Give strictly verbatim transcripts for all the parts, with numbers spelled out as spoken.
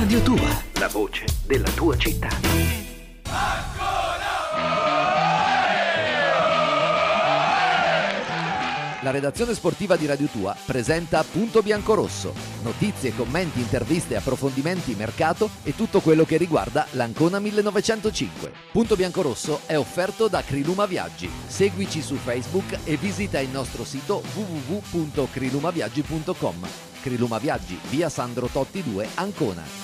Radio Tua, la voce della tua città. La redazione sportiva di Radio Tua presenta Punto Biancorosso. Notizie, commenti, interviste, approfondimenti, mercato e tutto quello che riguarda l'Ancona millenovecentocinque. Punto Biancorosso è offerto da Criluma Viaggi. Seguici su Facebook e visita il nostro sito w w w punto crilumaviaggi punto com. Criluma Viaggi, via Sandro Totti due, Ancona.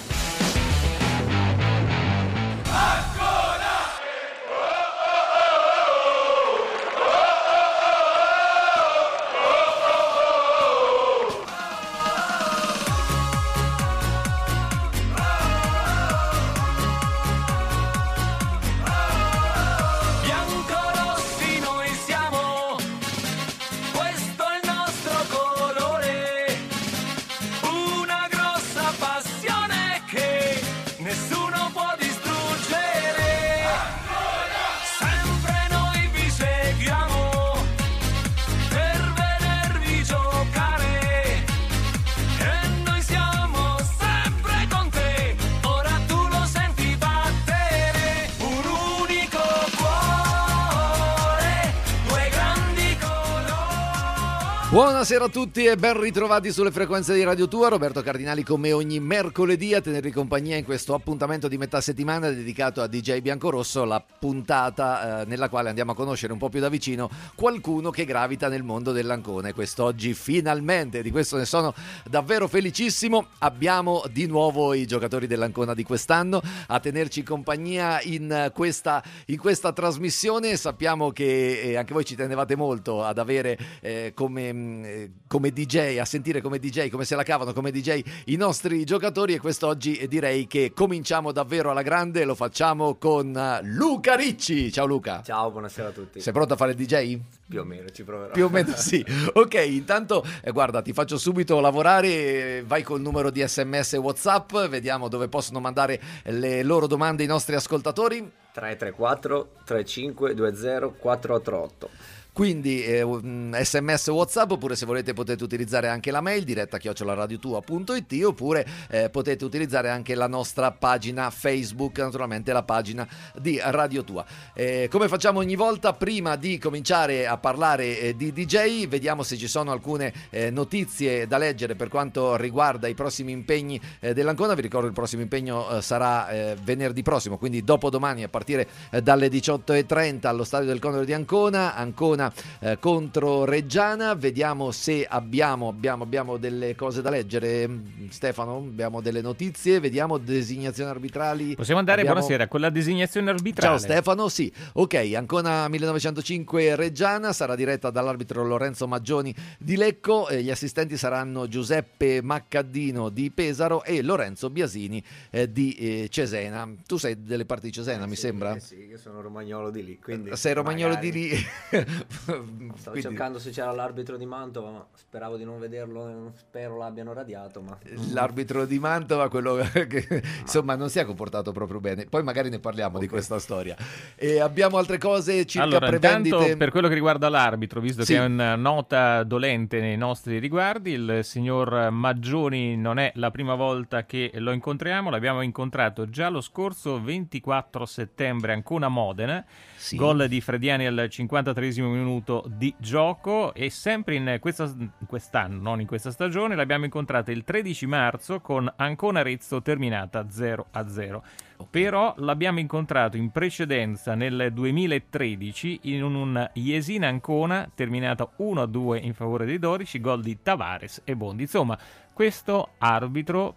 Buonasera a tutti e ben ritrovati sulle frequenze di Radio Tua. Roberto Cardinali con me ogni mercoledì a tenervi compagnia in questo appuntamento di metà settimana dedicato a D J Biancorosso, la puntata eh, nella quale andiamo a conoscere un po' più da vicino qualcuno che gravita nel mondo dell'Ancona. E quest'oggi finalmente, di questo ne sono davvero felicissimo, abbiamo di nuovo i giocatori dell'Ancona di quest'anno a tenerci compagnia in questa, in questa trasmissione. Sappiamo che eh, anche voi ci tenevate molto ad avere eh, come come D J, a sentire come D J, come se la cavano come D J i nostri giocatori, e quest'oggi direi che cominciamo davvero alla grande. Lo facciamo con Luca Ricci. Ciao Luca. Ciao, buonasera a tutti. Sei pronto a fare il D J? Più o meno, ci proverò. Più o meno sì. Ok, intanto eh, guarda, ti faccio subito lavorare. Vai col numero di sms e WhatsApp, vediamo dove possono mandare le loro domande i nostri ascoltatori. tre tre quattro tre cinque due zero quattro otto otto. Quindi eh, sms WhatsApp, oppure se volete potete utilizzare anche la mail diretta chiocciola radiotua punto it, oppure eh, potete utilizzare anche la nostra pagina Facebook, naturalmente la pagina di Radio Tua. Eh, come facciamo ogni volta, prima di cominciare a parlare eh, di D J, vediamo se ci sono alcune eh, notizie da leggere per quanto riguarda i prossimi impegni eh, dell'Ancona. Vi ricordo il prossimo impegno eh, sarà eh, venerdì prossimo, quindi dopodomani a partire eh, dalle diciotto e trenta allo Stadio del Condor di Ancona. Ancona Eh, contro Reggiana. Vediamo se abbiamo, abbiamo, abbiamo delle cose da leggere. Stefano, abbiamo delle notizie, vediamo designazioni arbitrali. Possiamo andare, abbiamo... buonasera, con la designazione arbitrale. Ciao Stefano, sì, ok. Ancona millenovecentocinque Reggiana sarà diretta dall'arbitro Lorenzo Maggioni di Lecco, e gli assistenti saranno Giuseppe Maccaddino di Pesaro e Lorenzo Biasini eh, di eh, Cesena. Tu sei delle parti di Cesena, eh, mi sì, sembra? Eh sì, io sono romagnolo di lì, quindi sei romagnolo magari... di lì. Stavo Quindi... cercando se c'era l'arbitro di Mantova, ma speravo di non vederlo, spero l'abbiano radiato, ma... L'arbitro di Mantova, quello che ma... insomma non si è comportato proprio bene. Poi magari ne parliamo okay. di questa storia. E abbiamo altre cose circa allora, prevendite. Intanto, per quello che riguarda l'arbitro, visto sì. che è una nota dolente nei nostri riguardi, il signor Maggioni non è la prima volta che lo incontriamo, l'abbiamo incontrato già lo scorso ventiquattro settembre Ancona Modena. Sì. Gol di Frediani al cinquantatreesimo minuto di gioco, e sempre in questa, quest'anno, non in questa stagione, l'abbiamo incontrato il tredici marzo con Ancona Arezzo terminata zero a zero. Però l'abbiamo incontrato in precedenza nel duemilatredici in un Jesina Ancona terminata uno a due in favore dei dodici, gol di Tavares e Bondi. Insomma, questo arbitro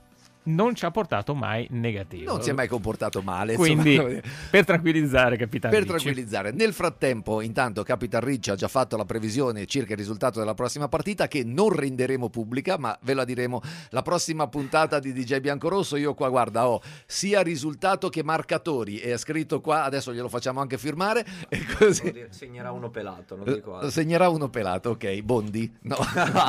non ci ha portato mai negativo. Non si è mai comportato male. Quindi, insomma. per tranquillizzare Capitan Per Ricci. tranquillizzare. Nel frattempo, intanto, Capitan Ricci ha già fatto la previsione circa il risultato della prossima partita, che non renderemo pubblica, ma ve la diremo la prossima puntata di D J Biancorosso. Io qua, guarda, ho sia risultato che marcatori, e è scritto qua, adesso glielo facciamo anche firmare, e così... Segnerà uno pelato, non dico altro. Segnerà uno pelato, ok. Bondi? No.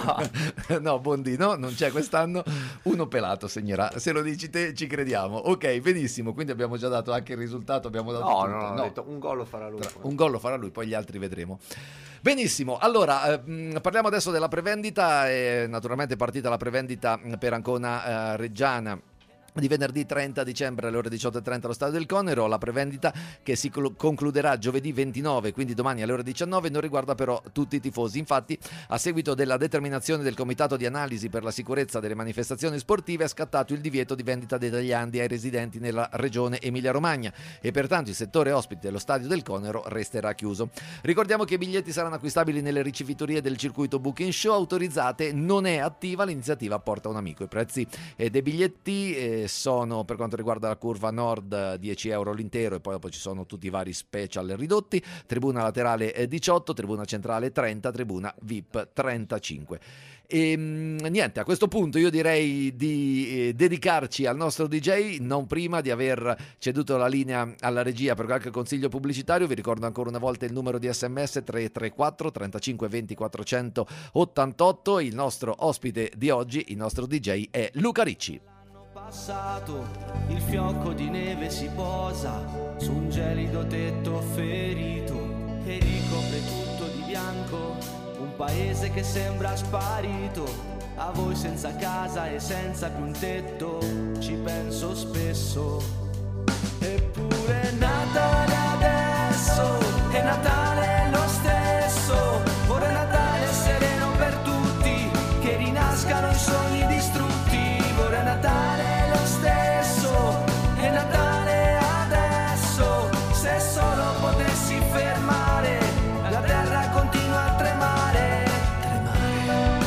No, Bondi no, non c'è quest'anno. Uno pelato segnerà. Se lo dici te ci crediamo. Ok, benissimo, quindi abbiamo già dato anche il risultato, abbiamo dato no, tutto. no, no, no. ho detto un gol lo farà lui. Un gol lo farà lui, poi gli altri vedremo. Benissimo, allora eh, parliamo adesso della prevendita. È naturalmente partita la prevendita per Ancona eh, Reggiana di venerdì trenta dicembre alle ore diciotto e trenta allo Stadio del Conero. La prevendita, che si concluderà giovedì ventinove, quindi domani alle ore diciannove, non riguarda però tutti i tifosi. Infatti, a seguito della determinazione del Comitato di Analisi per la Sicurezza delle Manifestazioni Sportive, è scattato il divieto di vendita dei tagliandi ai residenti nella regione Emilia-Romagna e pertanto il settore ospite dello Stadio del Conero resterà chiuso. Ricordiamo che i biglietti saranno acquistabili nelle ricevitorie del circuito Booking Show autorizzate. Non è attiva l'iniziativa Porta un amico. I prezzi eh, dei biglietti eh, sono, per quanto riguarda la curva nord, dieci euro l'intero, e poi dopo ci sono tutti i vari special ridotti. Tribuna laterale diciotto, tribuna centrale trenta, tribuna V I P trentacinque. E niente, a questo punto io direi di eh, dedicarci al nostro D J, non prima di aver ceduto la linea alla regia per qualche consiglio pubblicitario. Vi ricordo ancora una volta il numero di sms tre tre quattro trentacinque venti quattrocentottantotto. Il nostro ospite di oggi, il nostro D J, è Luca Ricci. Passato, il fiocco di neve si posa su un gelido tetto ferito e ricopre tutto di bianco un paese che sembra sparito. A voi senza casa e senza più un tetto ci penso spesso. Eppure Natale adesso, è Natale lo stesso. Vorrei Natale sereno per tutti, che rinascano i sogni distrutti. Vorrei Natale lo stesso, è Natale adesso. Se solo potessi fermare, la terra continua a tremare, tremare.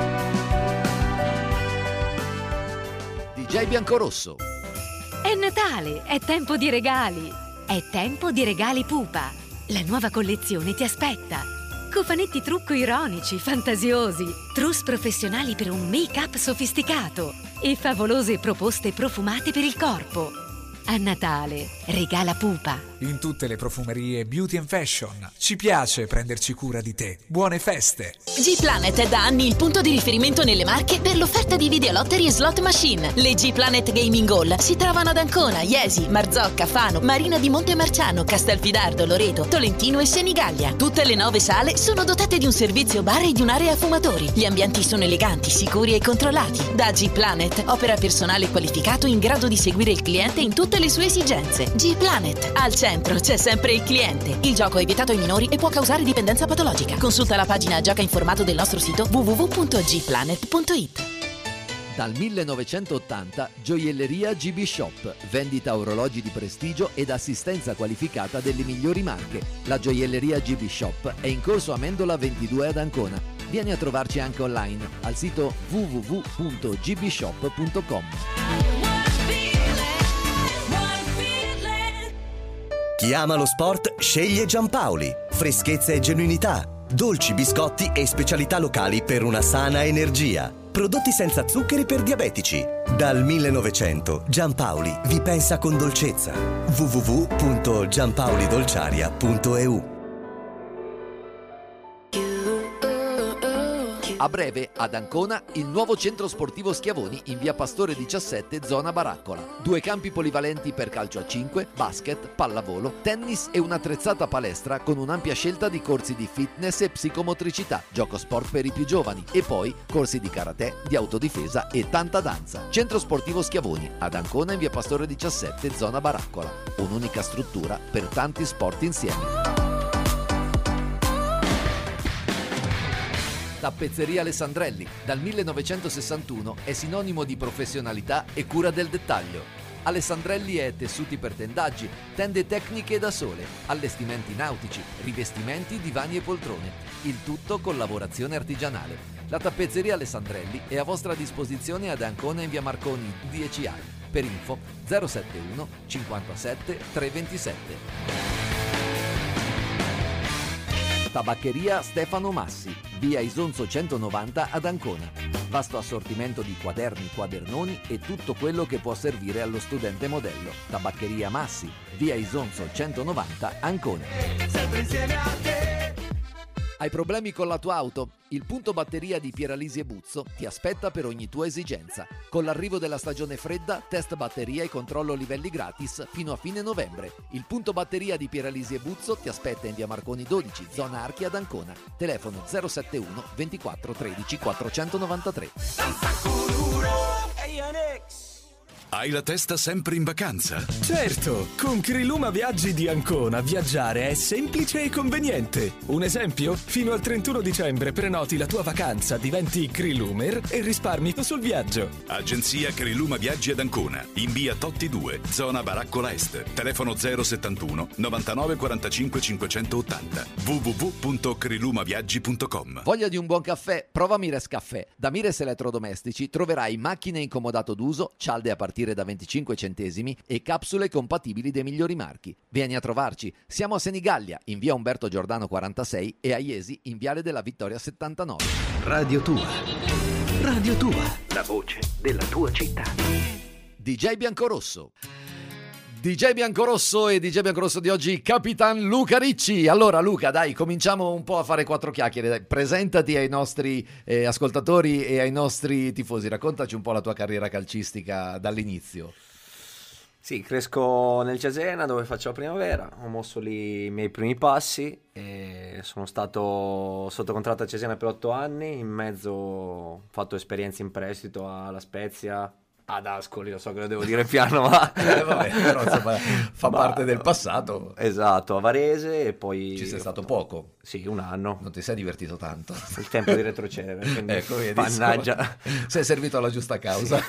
D J Biancorosso. È Natale, è tempo di regali. È tempo di regali Pupa. La nuova collezione ti aspetta. Cofanetti trucco ironici, fantasiosi, trousse professionali per un make-up sofisticato e favolose proposte profumate per il corpo. A Natale regala Pupa. In tutte le profumerie Beauty and Fashion. Ci piace prenderci cura di te. Buone feste! G-Planet è da anni il punto di riferimento nelle Marche per l'offerta di videolottery e slot machine. Le G-Planet Gaming Hall si trovano ad Ancona, Iesi, Marzocca, Fano, Marina di Montemarciano, Castelfidardo, Loreto, Tolentino e Senigallia. Tutte le nove sale sono dotate di un servizio bar e di un'area fumatori. Gli ambienti sono eleganti, sicuri e controllati. Da G-Planet opera personale qualificato in grado di seguire il cliente in tutte le sue esigenze. G-Planet, al centro c'è sempre il cliente. Il gioco è vietato ai minori e può causare dipendenza patologica. Consulta la pagina Gioca informato del nostro sito w w w punto g planet punto i t. Dal millenovecentottanta Gioielleria G B Shop, vendita orologi di prestigio ed assistenza qualificata delle migliori marche. La Gioielleria G B Shop è in corso Amendola ventidue ad Ancona. Vieni a trovarci anche online al sito w w w punto g b shop punto com. Chi ama lo sport sceglie Giampaoli. Freschezza e genuinità, dolci, biscotti e specialità locali per una sana energia. Prodotti senza zuccheri per diabetici. Dal millenovecento Giampaoli vi pensa con dolcezza. w w w punto giampaolidolciaria punto e u. A breve, ad Ancona, il nuovo centro sportivo Schiavoni in via Pastore diciassette, zona Baraccola. Due campi polivalenti per calcio a cinque, basket, pallavolo, tennis e un'attrezzata palestra con un'ampia scelta di corsi di fitness e psicomotricità, gioco sport per i più giovani e poi corsi di karate, di autodifesa e tanta danza. Centro sportivo Schiavoni, ad Ancona in via Pastore diciassette, zona Baraccola. Un'unica struttura per tanti sport insieme. Tappezzeria Alessandrelli, dal millenovecentosessantuno è sinonimo di professionalità e cura del dettaglio. Alessandrelli è tessuti per tendaggi, tende tecniche da sole, allestimenti nautici, rivestimenti, divani e poltrone, il tutto con lavorazione artigianale. La tappezzeria Alessandrelli è a vostra disposizione ad Ancona in via Marconi dieci A. Per info zero settantuno cinquantasette trecentoventisette. Tabaccheria Stefano Massi, via Isonzo centonovanta ad Ancona. Vasto assortimento di quaderni, quadernoni e tutto quello che può servire allo studente modello. Tabaccheria Massi, via Isonzo centonovanta, Ancona. Sempre insieme a te. Hai problemi con la tua auto? Il punto batteria di Pieralisi e Buzzo ti aspetta per ogni tua esigenza. Con l'arrivo della stagione fredda, test batteria e controllo livelli gratis fino a fine novembre. Il punto batteria di Pieralisi e Buzzo ti aspetta in via Marconi dodici, zona Archi ad Ancona. Telefono zero settantuno ventiquattro tredici quattrocentonovantatré. Hai la testa sempre in vacanza? Certo, con Criluma Viaggi di Ancona viaggiare è semplice e conveniente. Un esempio? Fino al trentuno dicembre prenoti la tua vacanza, diventi Crilumer e risparmi sul viaggio. Agenzia Criluma Viaggi ad Ancona, in via Totti due, zona Baraccola Est. Telefono zero settantuno novantanove quarantacinque cinquecentottanta. w w w punto crilumaviaggi punto com. Voglia di un buon caffè? Prova Mires Caffè. Da Mires Elettrodomestici troverai macchine in comodato d'uso, cialde a partire da venticinque centesimi e capsule compatibili dei migliori marchi. Vieni a trovarci. Siamo a Senigallia, in via Umberto Giordano quarantasei e a Iesi, in viale della Vittoria settantanove. Radio Tua. Radio Tua. La voce della tua città. D J Biancorosso. D J Biancorosso e D J Biancorosso di oggi, Capitan Luca Ricci. Allora Luca, dai, cominciamo un po' a fare quattro chiacchiere. Dai, presentati ai nostri eh, ascoltatori e ai nostri tifosi. Raccontaci un po' la tua carriera calcistica dall'inizio. Sì, cresco nel Cesena dove faccio la primavera, ho mosso lì i miei primi passi e sono stato sotto contratto a Cesena per otto anni, in mezzo ho fatto esperienze in prestito alla Spezia, ad Ascoli, lo so che lo devo dire piano, ma eh, vabbè, però insomma fa ma, parte del passato. Esatto, a Varese e poi ci sei stato poco. Sì, un anno. Non ti sei divertito tanto. Il tempo di retrocedere, quindi ecco, vedi, mannaggia. Sei servito alla giusta causa.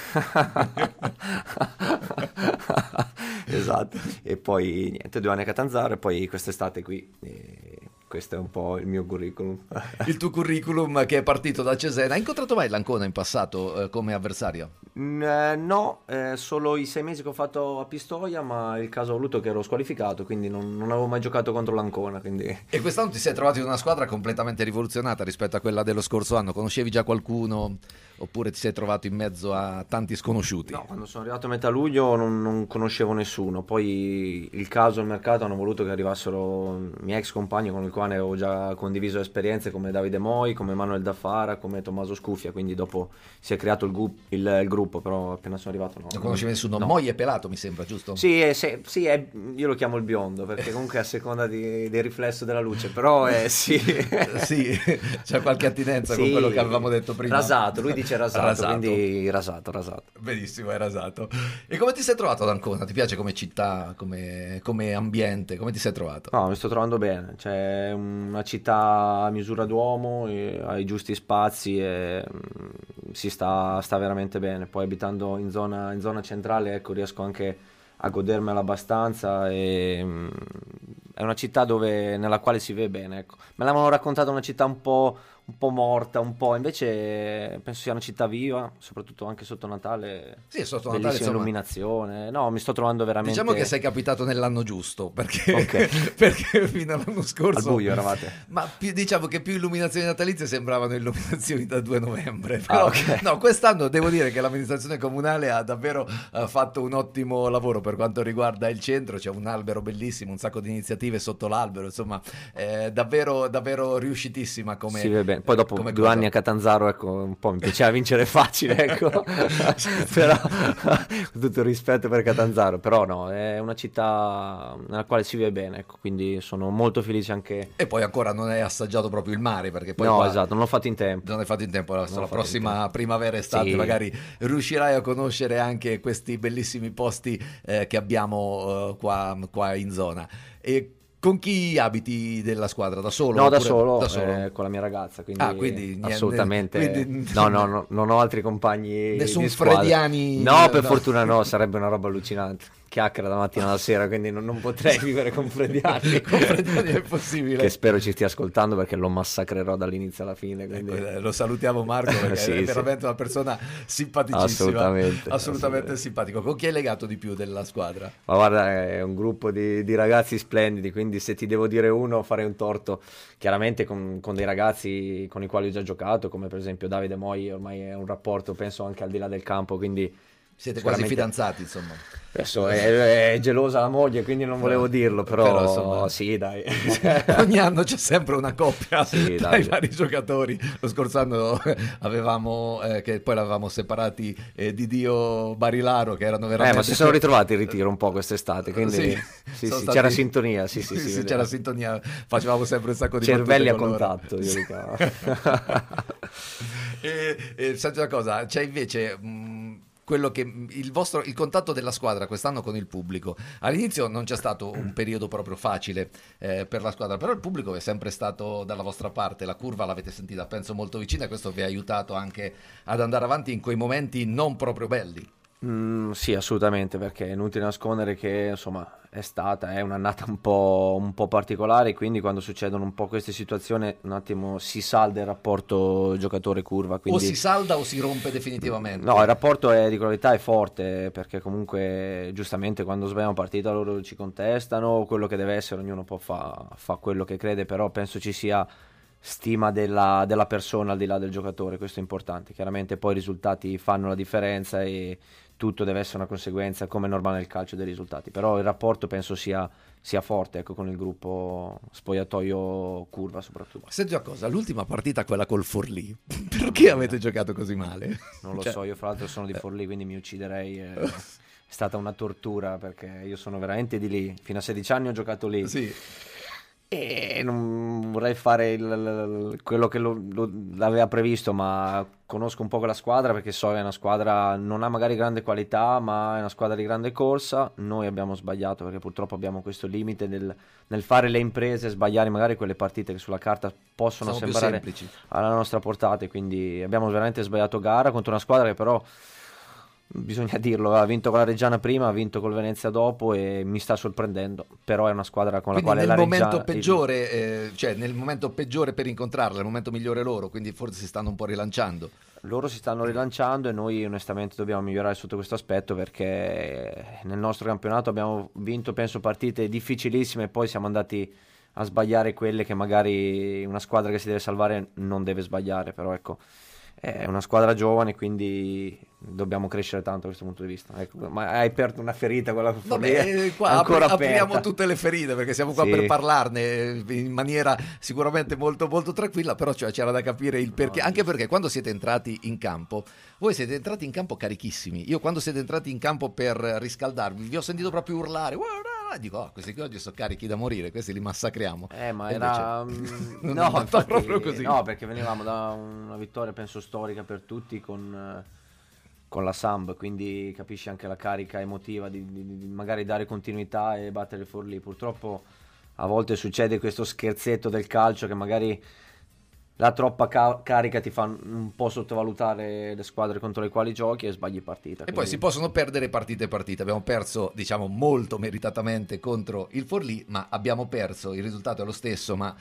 Esatto. E poi niente, due anni a Catanzaro e poi quest'estate qui. E questo è un po' il mio curriculum. Il tuo curriculum che è partito da Cesena. Hai incontrato mai l'Ancona in passato eh, come avversario? Mm, eh, no, eh, solo i sei mesi che ho fatto a Pistoia, ma il caso ha voluto che ero squalificato, quindi non, non avevo mai giocato contro l'Ancona. Quindi... E quest'anno ti sei trovato in una squadra completamente rivoluzionata rispetto a quella dello scorso anno? Conoscevi già qualcuno oppure ti sei trovato in mezzo a tanti sconosciuti? No, quando sono arrivato a metà luglio non, non conoscevo nessuno, poi il caso e il mercato hanno voluto che arrivassero i miei ex compagni con il quale avevo già condiviso esperienze come Davide Moi, come Manuel Daffara, come Tommaso Scuffia, quindi dopo si è creato il, gu- il, il gruppo, però appena sono arrivato no. Non conoscevi nessuno? No. Moi è pelato mi sembra, giusto? Sì, è, sì, sì è, io lo chiamo il biondo perché comunque a seconda di, del riflesso della luce, però è sì. Sì, c'è qualche attinenza sì, con quello che avevamo detto prima. Rasato, lui dice rasato, rasato. Quindi rasato, rasato. Benissimo, è rasato. E come ti sei trovato ad Ancona? Ti piace come città, come, come ambiente? Come ti sei trovato? No, mi sto trovando bene, c'è una città a misura d'uomo, ha i giusti spazi e mh, si sta, sta veramente bene. Poi abitando in zona, in zona centrale, ecco, riesco anche a godermela abbastanza e mh, è una città dove, nella quale si vive bene, ecco. Me l'avevano raccontata una città un po', un po' morta, un po', invece penso sia una città viva, soprattutto anche sotto Natale. Sì, sotto Natale, bellissima illuminazione. No, mi sto trovando veramente. Diciamo che sei capitato nell'anno giusto, perché, okay. perché fino all'anno scorso al buio eravate. Ma più, diciamo che più illuminazioni natalizie sembravano illuminazioni da due novembre. Però, ah, okay. No, quest'anno devo dire che l'amministrazione comunale ha davvero uh, fatto un ottimo lavoro per quanto riguarda il centro. C'è un albero bellissimo, un sacco di iniziative sotto l'albero, insomma, è davvero, davvero riuscitissima come. Sì, va bene. Poi dopo come due cosa. anni a Catanzaro, ecco, un po' mi piaceva vincere facile, ecco. Però con tutto il rispetto per Catanzaro, però no, è una città nella quale si vive bene, ecco, quindi sono molto felice anche. E poi ancora non hai assaggiato proprio il mare, perché poi no, qua... esatto, non l'ho fatto in tempo. Non hai fatto in tempo, la, la prossima tempo. primavera estate sì. magari riuscirai a conoscere anche questi bellissimi posti eh, che abbiamo eh, qua, qua in zona. E con chi abiti della squadra? Da solo? No, da solo, da solo? Eh, con la mia ragazza, quindi, ah, quindi niente, assolutamente quindi... no, no, no, non ho altri compagni nessun di squadra. Frediani? No, per no. fortuna no, sarebbe una roba allucinante. Chiacchiera da mattina alla sera, quindi non, non potrei vivere con Frediani. Con Frediani è possibile. Che spero ci stia ascoltando perché lo massacrerò dall'inizio alla fine. Quindi... Ecco, lo salutiamo Marco perché sì, è veramente sì. una persona simpaticissima. Assolutamente, assolutamente. Assolutamente simpatico. Con chi hai legato di più della squadra? Ma guarda, è un gruppo di, di ragazzi splendidi, quindi se ti devo dire uno farei un torto. Chiaramente con, con dei ragazzi con i quali ho già giocato, come per esempio Davide Moi, ormai è un rapporto penso anche al di là del campo, quindi siete quasi fidanzati, insomma. Adesso è, è gelosa la moglie, quindi non volevo dirlo, però, però insomma, sì, dai. Ogni anno c'è sempre una coppia sì, dai vari giocatori. Lo scorso anno avevamo, eh, che poi l'avevamo separati, eh, di Dio Barilaro, che erano veramente... Eh, ma si sono ritrovati in ritiro un po' quest'estate, quindi sì, sì, sì, stati... c'era sintonia, sì, sì, sì, sì, c'era sintonia, facevamo sempre un sacco di cervelli a con contatto, io dico. e, e, senti una cosa, c'è invece... Mh, quello che il vostro il contatto della squadra quest'anno con il pubblico. All'inizio non c'è stato un periodo proprio facile eh, per la squadra, però il pubblico è sempre stato dalla vostra parte, la curva l'avete sentita penso molto vicina e questo vi ha aiutato anche ad andare avanti in quei momenti non proprio belli. Mm, sì, assolutamente, perché è inutile nascondere che insomma è stata è un'annata un po', un po' particolare, quindi quando succedono un po' queste situazioni un attimo si salda il rapporto giocatore-curva. Quindi... O si salda o si rompe definitivamente? No, il rapporto è, di qualità è forte, perché comunque giustamente quando sbagliamo partita loro ci contestano, quello che deve essere, ognuno può fa, fa quello che crede, però penso ci sia stima della, della persona al di là del giocatore, questo è importante. Chiaramente poi i risultati fanno la differenza e tutto deve essere una conseguenza, come è normale nel calcio, dei risultati, però il rapporto penso sia, sia forte, ecco, con il gruppo spogliatoio curva soprattutto. Senti una cosa, l'ultima partita, quella col Forlì, perché avete giocato così male? Non lo cioè... so, io fra l'altro sono di Forlì, quindi mi ucciderei, è, è stata una tortura perché io sono veramente di lì, fino a sedici anni ho giocato lì. Sì. E non vorrei fare il, il, quello che lo, lo, l'aveva previsto, ma conosco un po' quella squadra perché so che è una squadra, non ha magari grande qualità, ma è una squadra di grande corsa. Noi abbiamo sbagliato perché purtroppo abbiamo questo limite nel, nel fare le imprese, sbagliare magari quelle partite che sulla carta possono Sono sembrare alla nostra portata, e quindi abbiamo veramente sbagliato gara contro una squadra che però, bisogna dirlo, ha vinto con la Reggiana prima, ha vinto col Venezia dopo e mi sta sorprendendo, però è una squadra con la quindi quale la nel Reggiana... momento peggiore, eh, cioè nel momento peggiore per incontrarla, nel momento migliore loro, quindi forse si stanno un po' rilanciando. Loro si stanno rilanciando e noi onestamente dobbiamo migliorare sotto questo aspetto, perché nel nostro campionato abbiamo vinto penso partite difficilissime e poi siamo andati a sbagliare quelle che magari una squadra che si deve salvare non deve sbagliare, però ecco, è una squadra giovane, quindi dobbiamo crescere tanto da questo punto di vista. Ecco, ma hai aperto una ferita quella Vabbè, qua ancora apri, apriamo aperta. tutte le ferite perché siamo qua Sì. per parlarne in maniera sicuramente molto molto tranquilla, però cioè, c'era da capire il perché, No, anche perché quando siete entrati in campo, voi siete entrati in campo carichissimi. Io quando siete entrati in campo per riscaldarvi vi ho sentito proprio urlare, guarda, dico, oh, questi qui oggi sono carichi da morire, questi li massacriamo. Eh, ma E era invece, mm, non no, è andata infatti, proprio così. no, perché venivamo da una vittoria penso storica per tutti con, eh, con la Samb, quindi capisci anche la carica emotiva di, di, di magari dare continuità e battere il Forlì. Purtroppo a volte succede questo scherzetto del calcio che magari la troppa ca- carica ti fa un po' sottovalutare le squadre contro le quali giochi e sbagli partita. E quindi... poi si possono perdere partite e partite. Abbiamo perso, diciamo, molto meritatamente contro il Forlì, ma abbiamo perso, il risultato è lo stesso, ma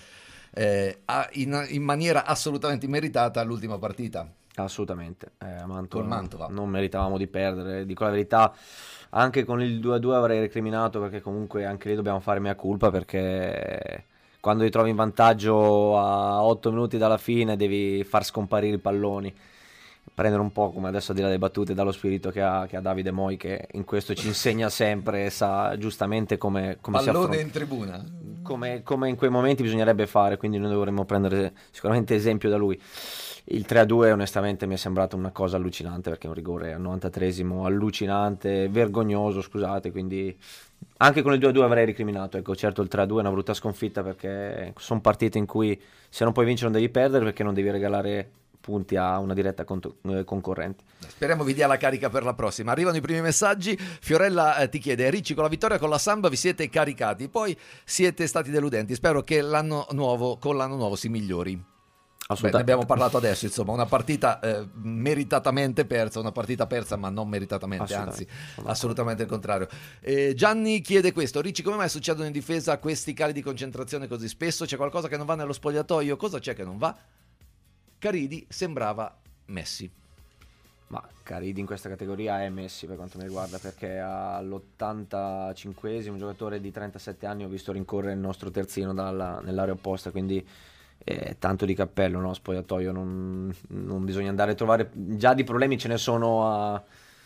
eh, in, in maniera assolutamente immeritata l'ultima partita. Assolutamente, eh, a Mantova, Col Mantova. Non meritavamo di perdere, dico la verità. Anche con il due a due avrei recriminato, perché comunque anche lì dobbiamo fare mea culpa, perché quando ti trovi in vantaggio a otto minuti dalla fine devi far scomparire i palloni, prendere un po', come adesso a dire delle battute, dallo spirito che ha, che ha Davide Moi, che in questo ci insegna sempre e sa giustamente come, come si Pallone affronta, in tribuna. come, come in quei momenti bisognerebbe fare, quindi noi dovremmo prendere sicuramente esempio da lui. Il tre a due onestamente mi è sembrato una cosa allucinante, perché è un rigore al novantatreesimo allucinante, vergognoso, scusate, quindi anche con il due a due avrei ricriminato. Ecco, certo il tre a due è una brutta sconfitta, perché sono partite in cui se non puoi vincere non devi perdere, perché non devi regalare punti a una diretta cont- eh, concorrente. Speriamo vi dia la carica per la prossima. Arrivano i primi messaggi. Fiorella eh, ti chiede: Ricci, con la vittoria con la Samba vi siete caricati, poi siete stati deludenti. Spero che l'anno nuovo, con l'anno nuovo si migliori. Beh, ne abbiamo parlato adesso, insomma, una partita eh, meritatamente persa, una partita persa ma non meritatamente, anzi assolutamente il contrario. Eh, Gianni chiede questo: Ricci, come mai succedono in difesa questi cali di concentrazione così spesso? C'è qualcosa che non va nello spogliatoio? Cosa c'è che non va? Caridi sembrava Messi. Ma Caridi in questa categoria è Messi per quanto mi riguarda, perché all'ottantacinquesimo un giocatore di trentasette anni ho visto rincorrere il nostro terzino dalla, nell'area opposta, quindi eh, tanto di cappello, no? Spogliatoio non, non bisogna andare a trovare, già di problemi ce ne sono a,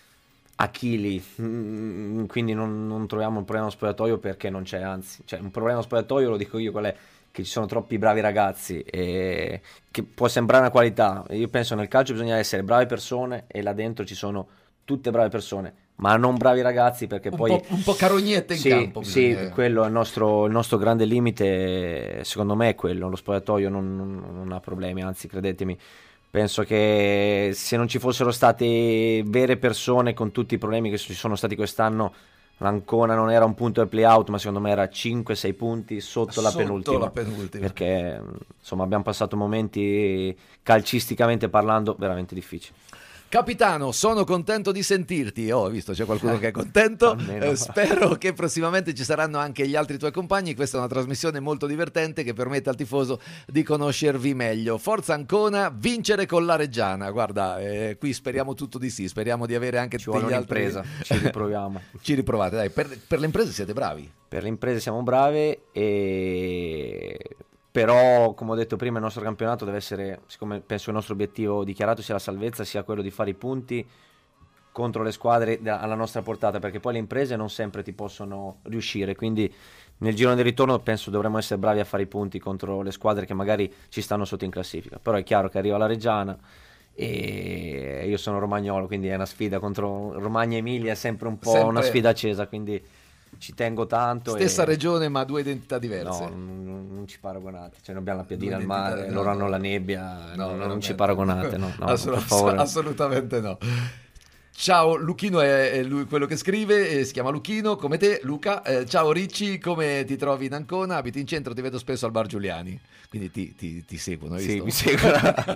a chili, mm, quindi non, non troviamo un problema spogliatoio, perché non c'è, anzi, cioè, un problema spogliatoio, lo dico io qual è, che ci sono troppi bravi ragazzi, e che può sembrare una qualità. Io penso nel calcio bisogna essere brave persone, e là dentro ci sono tutte brave persone, ma non bravi ragazzi, perché un poi po', un po' carognette in sì, campo sì, bisogna... quello è il nostro, il nostro grande limite, secondo me è quello. Lo spogliatoio non, non, non ha problemi, anzi credetemi, penso che se non ci fossero state vere persone con tutti i problemi che ci sono stati quest'anno, l'Ancona non era un punto del play-out, ma secondo me era cinque sei punti sotto, sotto la penultima, la penultima. Perché insomma abbiamo passato momenti calcisticamente parlando veramente difficili. Capitano, sono contento di sentirti. Oh, ho visto c'è qualcuno che è contento. Eh, spero che prossimamente ci saranno anche gli altri tuoi compagni. Questa è una trasmissione molto divertente che permette al tifoso di conoscervi meglio. Forza Ancona, vincere con la Reggiana. Guarda, eh, qui speriamo tutto di sì. Speriamo di avere anche ci tutti gli altri. Impresa. Ci riproviamo. Ci riprovate, dai. Per, per le imprese siete bravi. Per le imprese siamo bravi e... Però, come ho detto prima, il nostro campionato deve essere, siccome penso che il nostro obiettivo dichiarato sia la salvezza, sia quello di fare i punti contro le squadre alla nostra portata, perché poi le imprese non sempre ti possono riuscire, quindi nel girone del ritorno penso dovremmo essere bravi a fare i punti contro le squadre che magari ci stanno sotto in classifica. Però è chiaro che arriva la Reggiana e io sono romagnolo, quindi è una sfida contro Romagna e Emilia, è sempre un po' sempre una sfida accesa, quindi ci tengo tanto. Stessa e... regione ma due identità diverse. No, non, non ci paragonate, cioè noi abbiamo la piadina al mare, no, loro hanno no. la nebbia, no, no, non ci paragonate, no, no, Assolut- assolutamente no. Ciao, Luchino è, è lui quello che scrive, eh, si chiama Luchino come te, Luca. Eh, ciao Ricci, come ti trovi in Ancona? Abiti in centro, ti vedo spesso al Bar Giuliani, quindi ti, ti, ti seguono, hai sì, visto? mi seguono.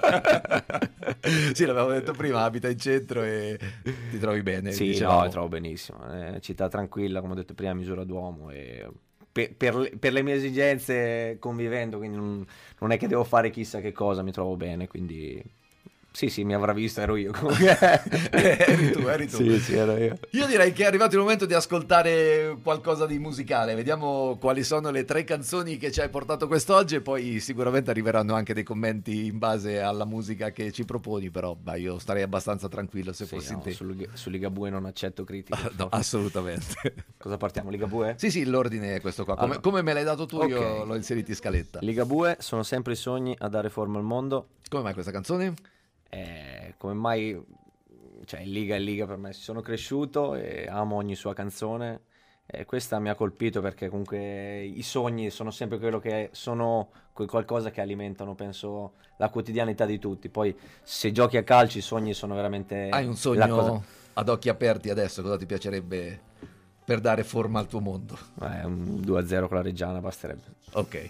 Sì, l'abbiamo detto prima, abita in centro e ti trovi bene. Sì, dicevamo. no, mi trovo benissimo, è città tranquilla, come ho detto prima, misura d'uomo e... Per, per, per le mie esigenze convivendo, quindi non, non è che devo fare chissà che cosa, mi trovo bene, quindi... Sì, sì, mi avrà visto, ero io. eri tu, eri tu. Sì, sì, ero io. Io direi che è arrivato il momento di ascoltare qualcosa di musicale. Vediamo quali sono le tre canzoni che ci hai portato quest'oggi e poi sicuramente arriveranno anche dei commenti in base alla musica che ci proponi, però bah, io starei abbastanza tranquillo se sì, fossi no, in te. Su, su Ligabue non accetto critiche. Ah, no, assolutamente. Cosa partiamo, Ligabue? Sì, sì, l'ordine è questo qua. Come, allora. come me l'hai dato tu, okay. Io l'ho inserito in scaletta. Ligabue, sono sempre i sogni a dare forma al mondo. Come mai questa canzone? Eh, come mai, cioè Liga è Liga per me, sono cresciuto e amo ogni sua canzone e questa mi ha colpito perché comunque i sogni sono sempre quello che sono qualcosa che alimentano, penso, la quotidianità di tutti. Poi se giochi a calcio i sogni sono veramente... Hai un sogno cosa... ad occhi aperti adesso, cosa ti piacerebbe per dare forma al tuo mondo? Eh, un due a zero con la Reggiana basterebbe. Ok.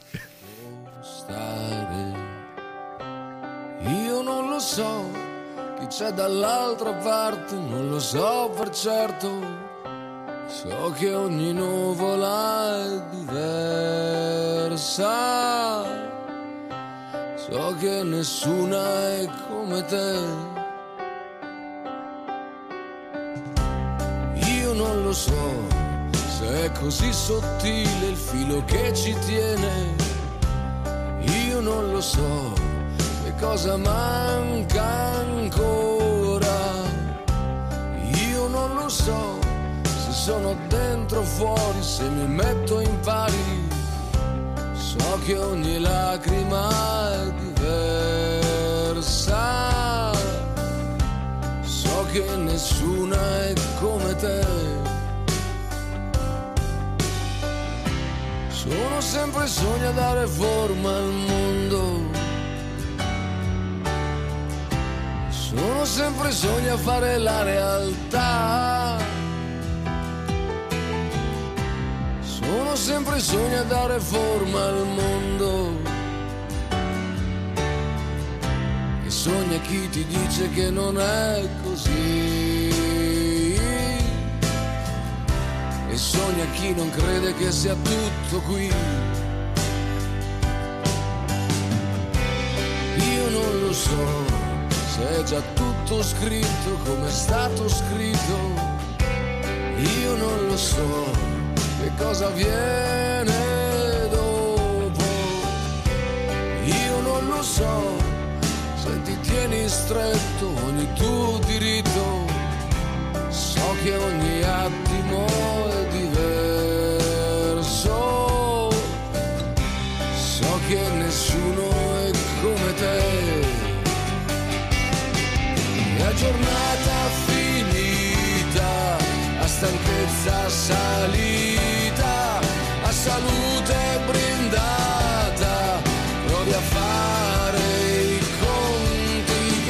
Stare. Io non lo so chi c'è dall'altra parte, non lo so per certo. So che ogni nuvola è diversa. So che nessuna è come te. Io non lo so se è così sottile il filo che ci tiene. Io non lo so cosa manca ancora. Io non lo so se sono dentro o fuori, se mi metto in pari. So che ogni lacrima è diversa. So che nessuna è come te. Sono sempre sogni a dare forma al mondo. Sono sempre sogni a fare la realtà. Sono sempre sogni a dare forma al mondo. E sogna chi ti dice che non è così. E sogna chi non crede che sia tutto qui. Io non lo so se è già tutto scritto come è stato scritto. Io non lo so che cosa viene dopo. Io non lo so se ti tieni stretto ogni tuo diritto. So che ogni attimo è diverso. So che nessuno è come te. La giornata finita, a stanchezza salita, a salute brindata, provi a fare i conti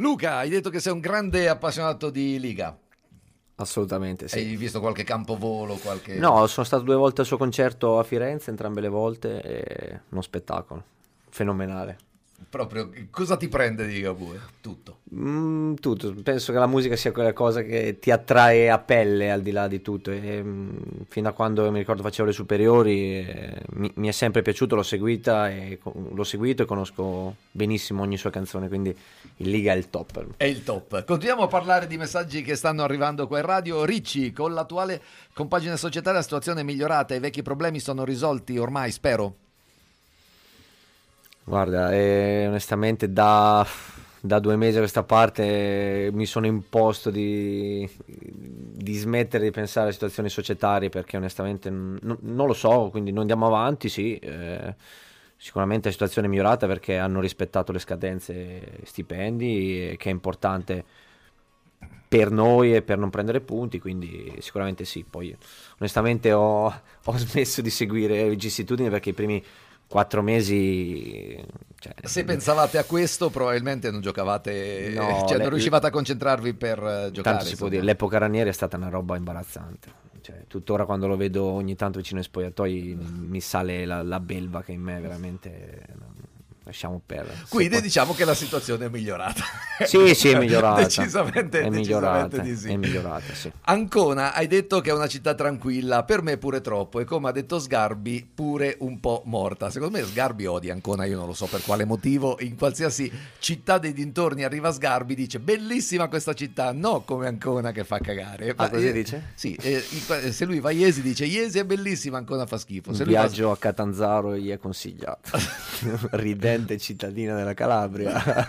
Luca, hai detto che sei un grande appassionato di Liga. Assolutamente sì. Hai visto qualche campovolo? Qualche... No, sono stato due volte al suo concerto a Firenze, entrambe le volte, e uno spettacolo fenomenale. Proprio, cosa ti prende di Ligabue? Tutto. Mm, tutto, penso che la musica sia quella cosa che ti attrae a pelle al di là di tutto, e mm, fino a quando mi ricordo facevo le superiori eh, mi, mi è sempre piaciuto, l'ho seguita e l'ho seguito e conosco benissimo ogni sua canzone, quindi il Liga è il top. È il top. Continuiamo a parlare di messaggi che stanno arrivando qua in radio. Ricci, con l'attuale compagine societaria la situazione è migliorata, i vecchi problemi sono risolti ormai, spero. Guarda, eh, onestamente da, da due mesi a questa parte eh, mi sono imposto di, di smettere di pensare a situazioni societarie, perché onestamente n- non lo so, quindi noi andiamo avanti, sì, eh, sicuramente la situazione è migliorata perché hanno rispettato le scadenze stipendi, e che è importante per noi e per non prendere punti, quindi sicuramente sì. Poi onestamente ho, ho smesso di seguire vicissitudini perché i primi quattro mesi, cioè, se pensavate a questo probabilmente non giocavate, no, cioè le, non riuscivate a concentrarvi per uh, giocare. Tanto si può dire, l'epoca Ranieri è stata una roba imbarazzante, cioè, tuttora quando lo vedo ogni tanto vicino ai spogliatoi mi sale la, la belva che in me veramente no, lasciamo perdere. Quindi poi... diciamo che la situazione è migliorata. Sì, sì, è migliorata. decisamente, è migliorata, decisamente di sì. È migliorata, sì. Ancona, hai detto che è una città tranquilla, per me pure troppo, e come ha detto Sgarbi, pure un po' morta. Secondo me Sgarbi odia Ancona, io non lo so per quale motivo. In qualsiasi città dei dintorni arriva Sgarbi, dice bellissima questa città, no come Ancona che fa cagare. Ah, così eh, dice? Sì, eh, se lui va a Iesi dice Iesi è bellissima, Ancona fa schifo. Se Un lui viaggio va... a Catanzaro gli è consigliato. Ridente cittadina della Calabria.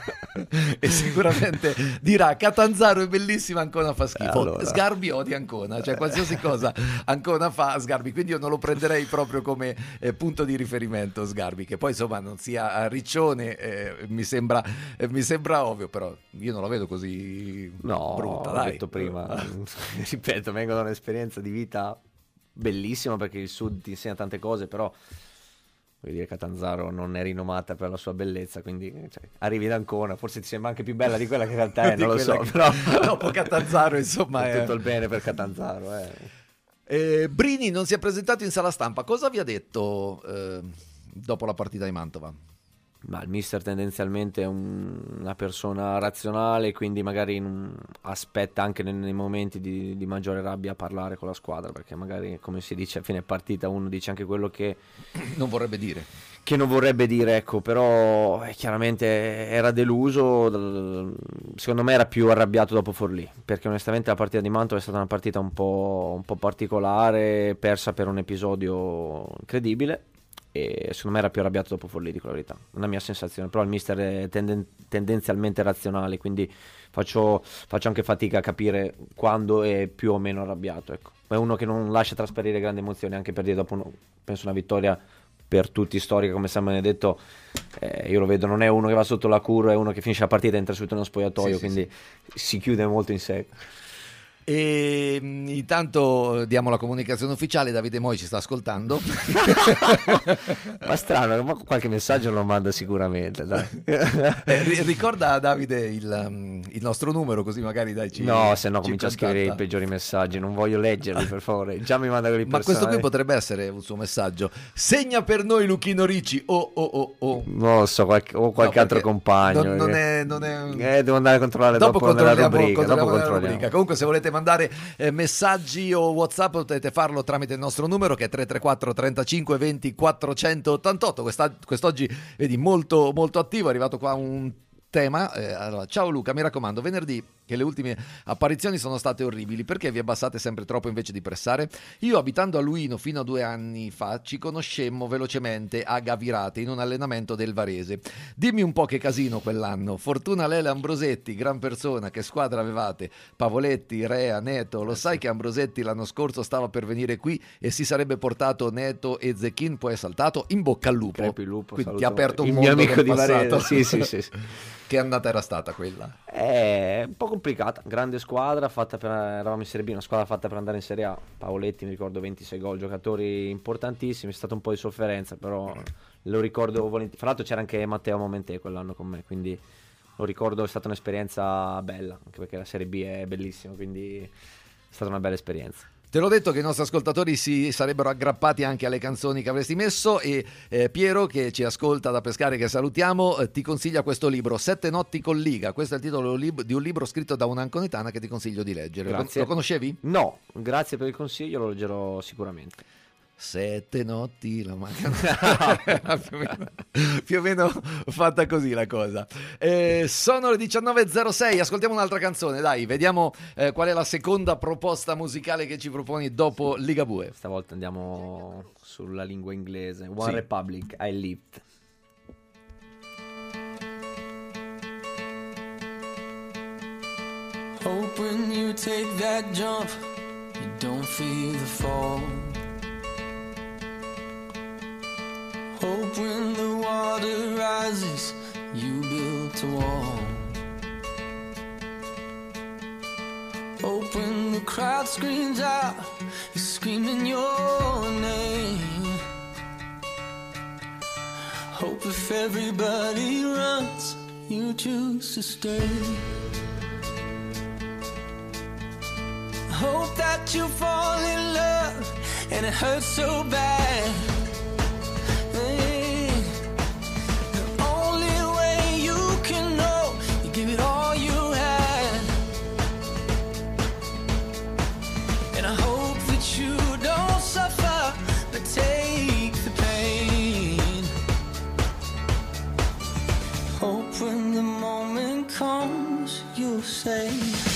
E sicuramente dirà Catanzaro è bellissima, Ancona fa schifo. Allora. Sgarbi odia Ancona, cioè qualsiasi cosa Ancona fa Sgarbi, quindi io non lo prenderei proprio come eh, punto di riferimento Sgarbi, che poi insomma non sia riccione, eh, mi sembra eh, mi sembra ovvio, però io non la vedo così no, brutta, ho dai. detto prima, ripeto, vengo da un'esperienza di vita bellissima perché il sud ti insegna tante cose, però vuol dire Catanzaro non è rinomata per la sua bellezza, quindi cioè, arrivi da Ancona, forse ti sembra anche più bella di quella che in realtà è, non lo so, che... però dopo Catanzaro insomma è è tutto il bene per Catanzaro. Eh. Eh, Brini non si è presentato in sala stampa, cosa vi ha detto eh, dopo la partita di Mantova? Ma il mister tendenzialmente è un, una persona razionale, quindi magari in, aspetta anche nei, nei momenti di, di maggiore rabbia a parlare con la squadra, perché magari, come si dice a fine partita, uno dice anche quello che non vorrebbe dire. Che non vorrebbe dire, ecco, però eh, chiaramente era deluso, secondo me era più arrabbiato dopo Forlì, perché onestamente la partita di Mantova è stata una partita un po', un po' particolare, persa per un episodio incredibile, e secondo me era più arrabbiato dopo Forlì, dico la verità, una mia sensazione, però il mister è tenden- tendenzialmente razionale, quindi faccio, faccio anche fatica a capire quando è più o meno arrabbiato, ecco. È uno che non lascia trasparire grandi emozioni, anche per dire dopo uno, penso una vittoria per tutti storica come San Benedetto, eh, io lo vedo, non è uno che va sotto la curva, è uno che finisce la partita e entra subito nello spogliatoio, sì, quindi sì, sì. Si chiude molto in sé. E intanto diamo la comunicazione ufficiale, Davide Moi ci sta ascoltando. Ma strano, ma qualche messaggio lo manda sicuramente, dai. Eh, ricorda a Davide il, il nostro numero, così magari dai ci no, se no ci comincia contatta. A scrivere i peggiori messaggi, non voglio leggerli per favore, già mi manda quelli ma personali. Questo qui potrebbe essere un suo messaggio: segna per noi Luchino Ricci, oh oh oh oh. Non lo so, qualche, o qualche no, altro compagno non, non è, non è... Eh, devo andare a controllare dopo, dopo nella rubrica, dopo controlliamo. Comunque se volete mandare eh, messaggi o WhatsApp potete farlo tramite il nostro numero che è tre tre quattro trentacinque venti quattrocentottantotto. Questa, quest'oggi vedi molto, molto attivo, è arrivato qua un tema. Eh, allora, ciao Luca, mi raccomando, venerdì che le ultime apparizioni sono state orribili, perché vi abbassate sempre troppo invece di pressare? Io, abitando a Luino fino a due anni fa, ci conoscemmo velocemente a Gavirate in un allenamento del Varese. Dimmi un po' che casino quell'anno. Fortuna Lele Ambrosetti, gran persona, che squadra avevate? Pavoletti, Rea, Neto, lo sai che Ambrosetti l'anno scorso stava per venire qui e si sarebbe portato Neto e Zecchin, poi è saltato? In bocca al lupo. Crepi, lupo, quindi ti ha aperto un il mondo mio amico del di passato. Varese. Sì, sì, sì, sì. Che annata era stata quella? È un po' complicata, grande squadra fatta per, eravamo in Serie B, una squadra fatta per andare in Serie A. Pavoletti, mi ricordo, ventisei gol, giocatori importantissimi, è stato un po' di sofferenza, però lo ricordo volentieri. Fra l'altro c'era anche Matteo Momentè quell'anno con me, quindi lo ricordo, è stata un'esperienza bella, anche perché la Serie B è bellissima, quindi è stata una bella esperienza. Te l'ho detto che i nostri ascoltatori si sarebbero aggrappati anche alle canzoni che avresti messo, e eh, Piero, che ci ascolta da Pescare, che salutiamo, eh, ti consiglia questo libro, Sette notti con Liga. Questo è il titolo lib- di un libro scritto da un'anconetana che ti consiglio di leggere. Grazie. Lo conoscevi? No, grazie per il consiglio, lo leggerò sicuramente. Sette notti la mancano. più, o meno, più o meno fatta così la cosa. Eh, sono le diciannove e zero sei, ascoltiamo un'altra canzone, dai, vediamo eh, qual è la seconda proposta musicale che ci proponi dopo Ligabue. Stavolta andiamo sulla lingua inglese. One Sì. Republic, I Lived. Hope when you take that jump, you don't feel the fall. Hope when the water rises, you built a wall. Hope when the crowd screams out, you're screaming your name. Hope if everybody runs, you choose to stay. Hope that you fall in love and it hurts so bad. Hey, the only way you can know, you give it all you had. And I hope that you don't suffer, but take the pain. Hope when the moment comes, you'll say,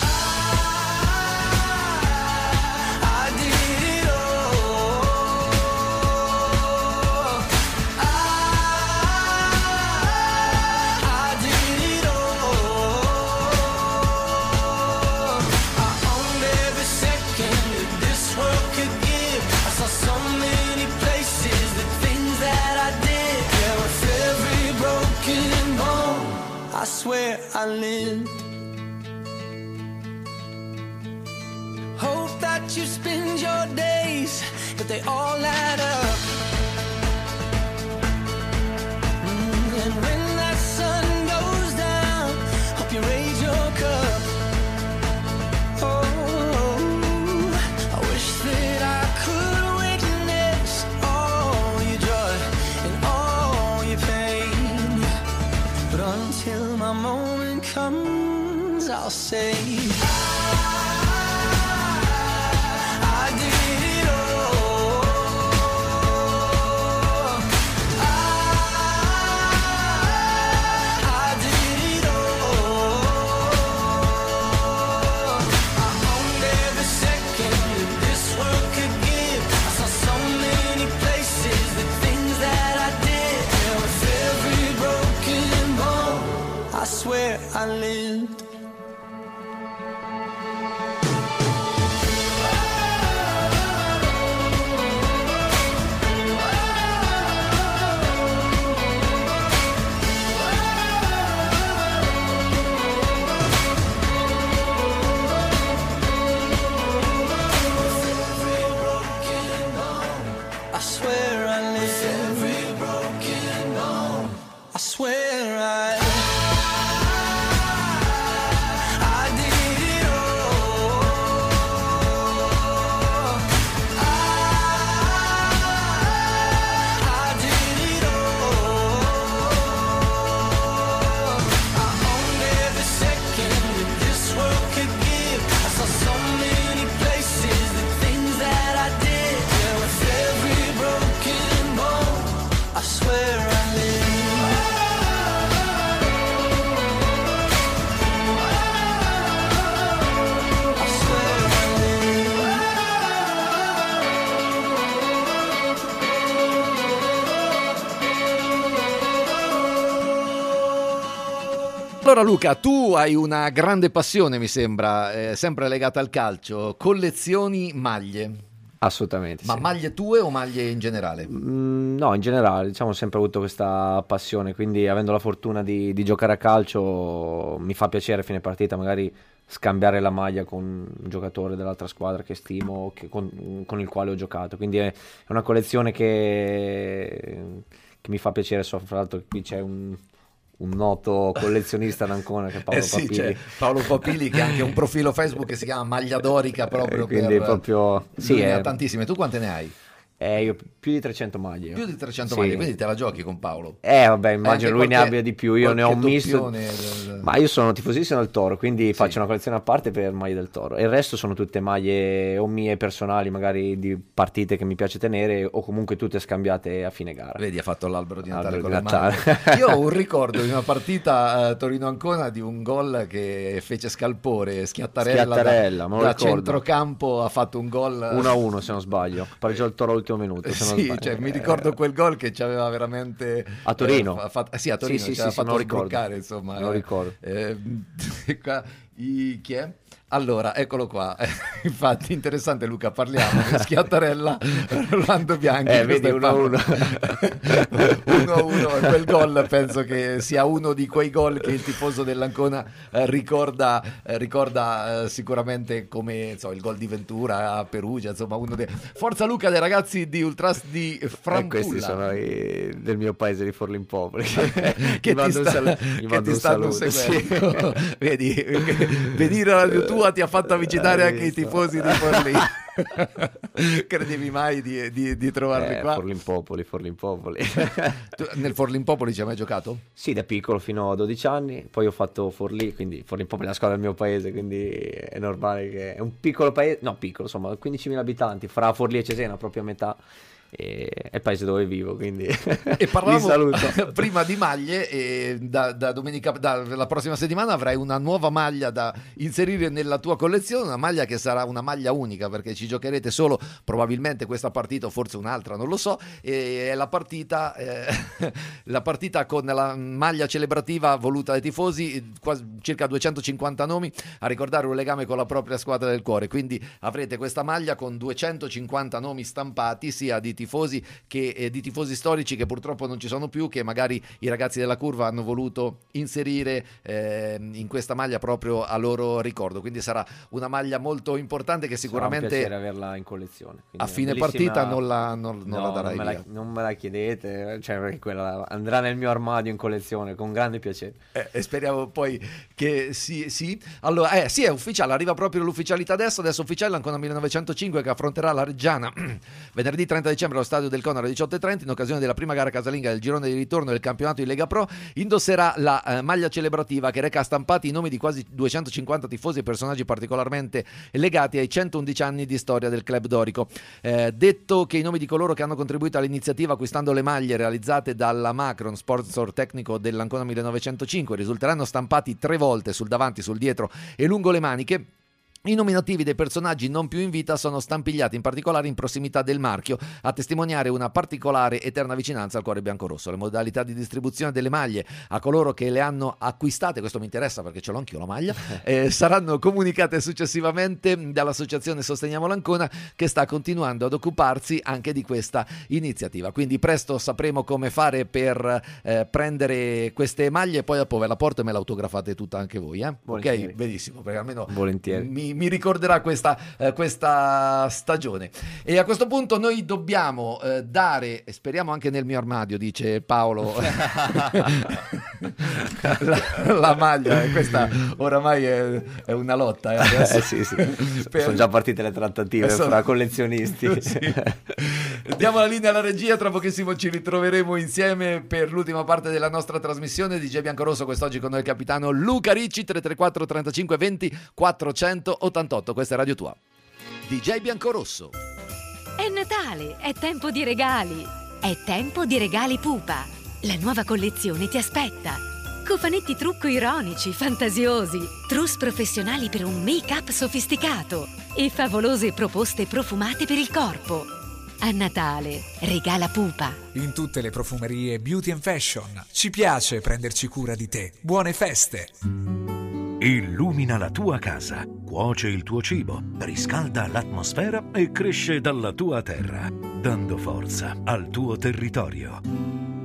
I swear I lived. Hope that you spend your days, but they all add up. Mm, and when that sun goes down, hope you raise your cup. Oh, I wish that I could witness all your joy and all your pain, but until my moment comes, I'll say I did it all. I, I did it all. I owned every second that this world could give. I saw so many places, the things that I did. And with every broken bone, I swear I lived. I swear I lived. Every broken bone, I swear I I did it all. I, I did it all. I owned every second that this world could give. I saw so many places, the things that I did. Yeah, with every broken bone, I swear I lived. I swear I lived. Allora Luca, tu hai una grande passione, mi sembra, eh, sempre legata al calcio, collezioni maglie. Assolutamente. Ma sì. maglie tue o maglie in generale? Mm, no, in generale, diciamo, ho sempre avuto questa passione, quindi avendo la fortuna di, di giocare a calcio mi fa piacere a fine partita magari scambiare la maglia con un giocatore dell'altra squadra che stimo, che con, con il quale ho giocato, quindi è, è una collezione che, che mi fa piacere. So, fra l'altro qui c'è un, un noto collezionista ad Ancona che è Paolo Eh sì, Papili. c'è Paolo Papili che ha anche un profilo Facebook che si chiama Maglia Dorica proprio Eh, quindi per... proprio- sì, lui ne ha è- tantissime. Tu quante ne hai? Eh, io più di trecento maglie. Più di trecento Sì. maglie, quindi te la giochi con Paolo. Eh vabbè, immagino anche lui ne qualche- abbia di più, io ne ho un qualche misto. doppione del- Ma io sono tifosissimo del Toro, quindi faccio una collezione a parte per maglie del Toro. E il resto sono tutte maglie o mie personali, magari di partite che mi piace tenere, o comunque tutte scambiate a fine gara. Vedi, ha fatto l'albero di Natale Albero con di le Natale. maglie. Io ho un ricordo di una partita eh, Torino-Ancona di un gol che fece Scalpore, Schiattarella, Schiattarella, da, me lo da ricordo. centrocampo ha fatto un gol uno a uno se non sbaglio, pareggiò il Toro all'ultimo minuto. Se non Sì, sbaglio. cioè, mi ricordo quel gol che ci aveva veramente A Torino. eh, fa- fatto- eh, sì, a Torino Sì, sì, ci aveva sì, sì, me fatto lo ricordo. sbloccare, insomma. Me lo eh. ricordo. Eh, qua, i- chi è? Allora, eccolo qua. Infatti, interessante, Luca, parliamo di Schiattarella, Rolando Bianchi. Eh, questo vedi, è uno a Paolo. uno. uno a uno, e quel gol penso che sia uno di quei gol che il tifoso dell'Ancona eh, ricorda, eh, ricorda eh, sicuramente come so, il gol di Ventura a Perugia, insomma, uno dei... Forza Luca dei ragazzi di Ultras di E Frampulla. questi sono i- del mio paese di Forlimpopoli. che Gli mando ti, un sta- salu- gli che mando ti un stanno saluto, seguendo. Vedi, venire alla radio tua ti ha fatto avvicinare Hai anche i visto? tifosi di Forlì. Credevi mai di, di, di trovarli Eh, qua? Forlimpopoli, Forlimpopoli. Tu nel Forlimpopoli ci hai mai giocato? Sì, da piccolo fino a dodici anni, poi ho fatto Forlì, quindi Forlimpopoli è la squadra del mio paese, quindi è normale che è un piccolo paese, no piccolo, insomma, quindicimila abitanti, fra Forlì e Cesena, proprio a metà, e è il paese dove vivo, quindi E vi parlavamo saluto. prima di maglie e da, da domenica, dalla prossima settimana avrai una nuova maglia da inserire nella tua collezione, una maglia che sarà una maglia unica perché ci giocherete solo probabilmente questa partita o forse un'altra, non lo so, e è la partita, eh, la partita con la maglia celebrativa voluta dai tifosi, quasi, circa duecentocinquanta nomi a ricordare un legame con la propria squadra del cuore, quindi avrete questa maglia con duecentocinquanta nomi stampati sia di tifosi che eh, di tifosi storici che purtroppo non ci sono più, che magari i ragazzi della curva hanno voluto inserire eh, in questa maglia proprio a loro ricordo, quindi sarà una maglia molto importante che Sarà un sicuramente piacere averla in collezione. Quindi a è fine bellissima- partita non la, non, non No, la darai non me via. la, non me la chiedete, cioè perché quella andrà nel mio armadio in collezione con grande piacere. Eh, e speriamo poi che sì, sì. Allora, eh, sì, è ufficiale, arriva proprio l'ufficialità adesso, adesso ufficiale Ancona millenovecentocinque che affronterà la Reggiana venerdì trenta dicembre allo stadio del Conaro alle diciotto e trenta in occasione della prima gara casalinga del girone di ritorno del campionato di Lega Pro. Indosserà la eh, maglia celebrativa che reca stampati i nomi di quasi duecentocinquanta tifosi e personaggi particolarmente legati ai centoundici anni di storia del club dorico. Eh, detto che i nomi di coloro che hanno contribuito all'iniziativa acquistando le maglie realizzate dalla Macron, sponsor tecnico dell'Ancona millenovecentocinque, risulteranno stampati tre volte sul davanti, sul dietro e lungo le maniche. I nominativi dei personaggi non più in vita sono stampigliati in particolare in prossimità del marchio, a testimoniare una particolare eterna vicinanza al cuore biancorosso. Le modalità di distribuzione delle maglie a coloro che le hanno acquistate, questo mi interessa perché ce l'ho anch'io la maglia, eh, saranno comunicate successivamente dall'associazione Sosteniamo l'Ancona, che sta continuando ad occuparsi anche di questa iniziativa. Quindi presto sapremo come fare per eh, prendere queste maglie, poi dopo ve la porto e me l'autografate tutta anche voi, eh? Volentieri. Ok, benissimo, perché almeno Volentieri. mi mi ricorderà questa, eh, questa stagione. E a questo punto noi dobbiamo eh, dare, e speriamo anche nel mio armadio, dice Paolo, la, la maglia, e questa oramai è, è una lotta. Eh, adesso. Eh sì, sì. Per- Sono già partite le trattative Sono- fra collezionisti. Sì. Diamo la linea alla regia, tra pochissimo ci ritroveremo insieme per l'ultima parte della nostra trasmissione. D J Biancorosso, quest'oggi con noi il capitano Luca Ricci. Tre tre quattro trentacinque venti quattrocentottantotto, questa è Radio Tua. D J Biancorosso. È Natale, è tempo di regali. È tempo di regali Pupa. La nuova collezione ti aspetta. Cofanetti trucco ironici, fantasiosi, trousse professionali per un make-up sofisticato e favolose proposte profumate per il corpo. A Natale, regala Pupa. In tutte le profumerie Beauty and Fashion. Ci piace prenderci cura di te. Buone feste! Illumina la tua casa, cuoce il tuo cibo, riscalda l'atmosfera e cresce dalla tua terra, dando forza al tuo territorio.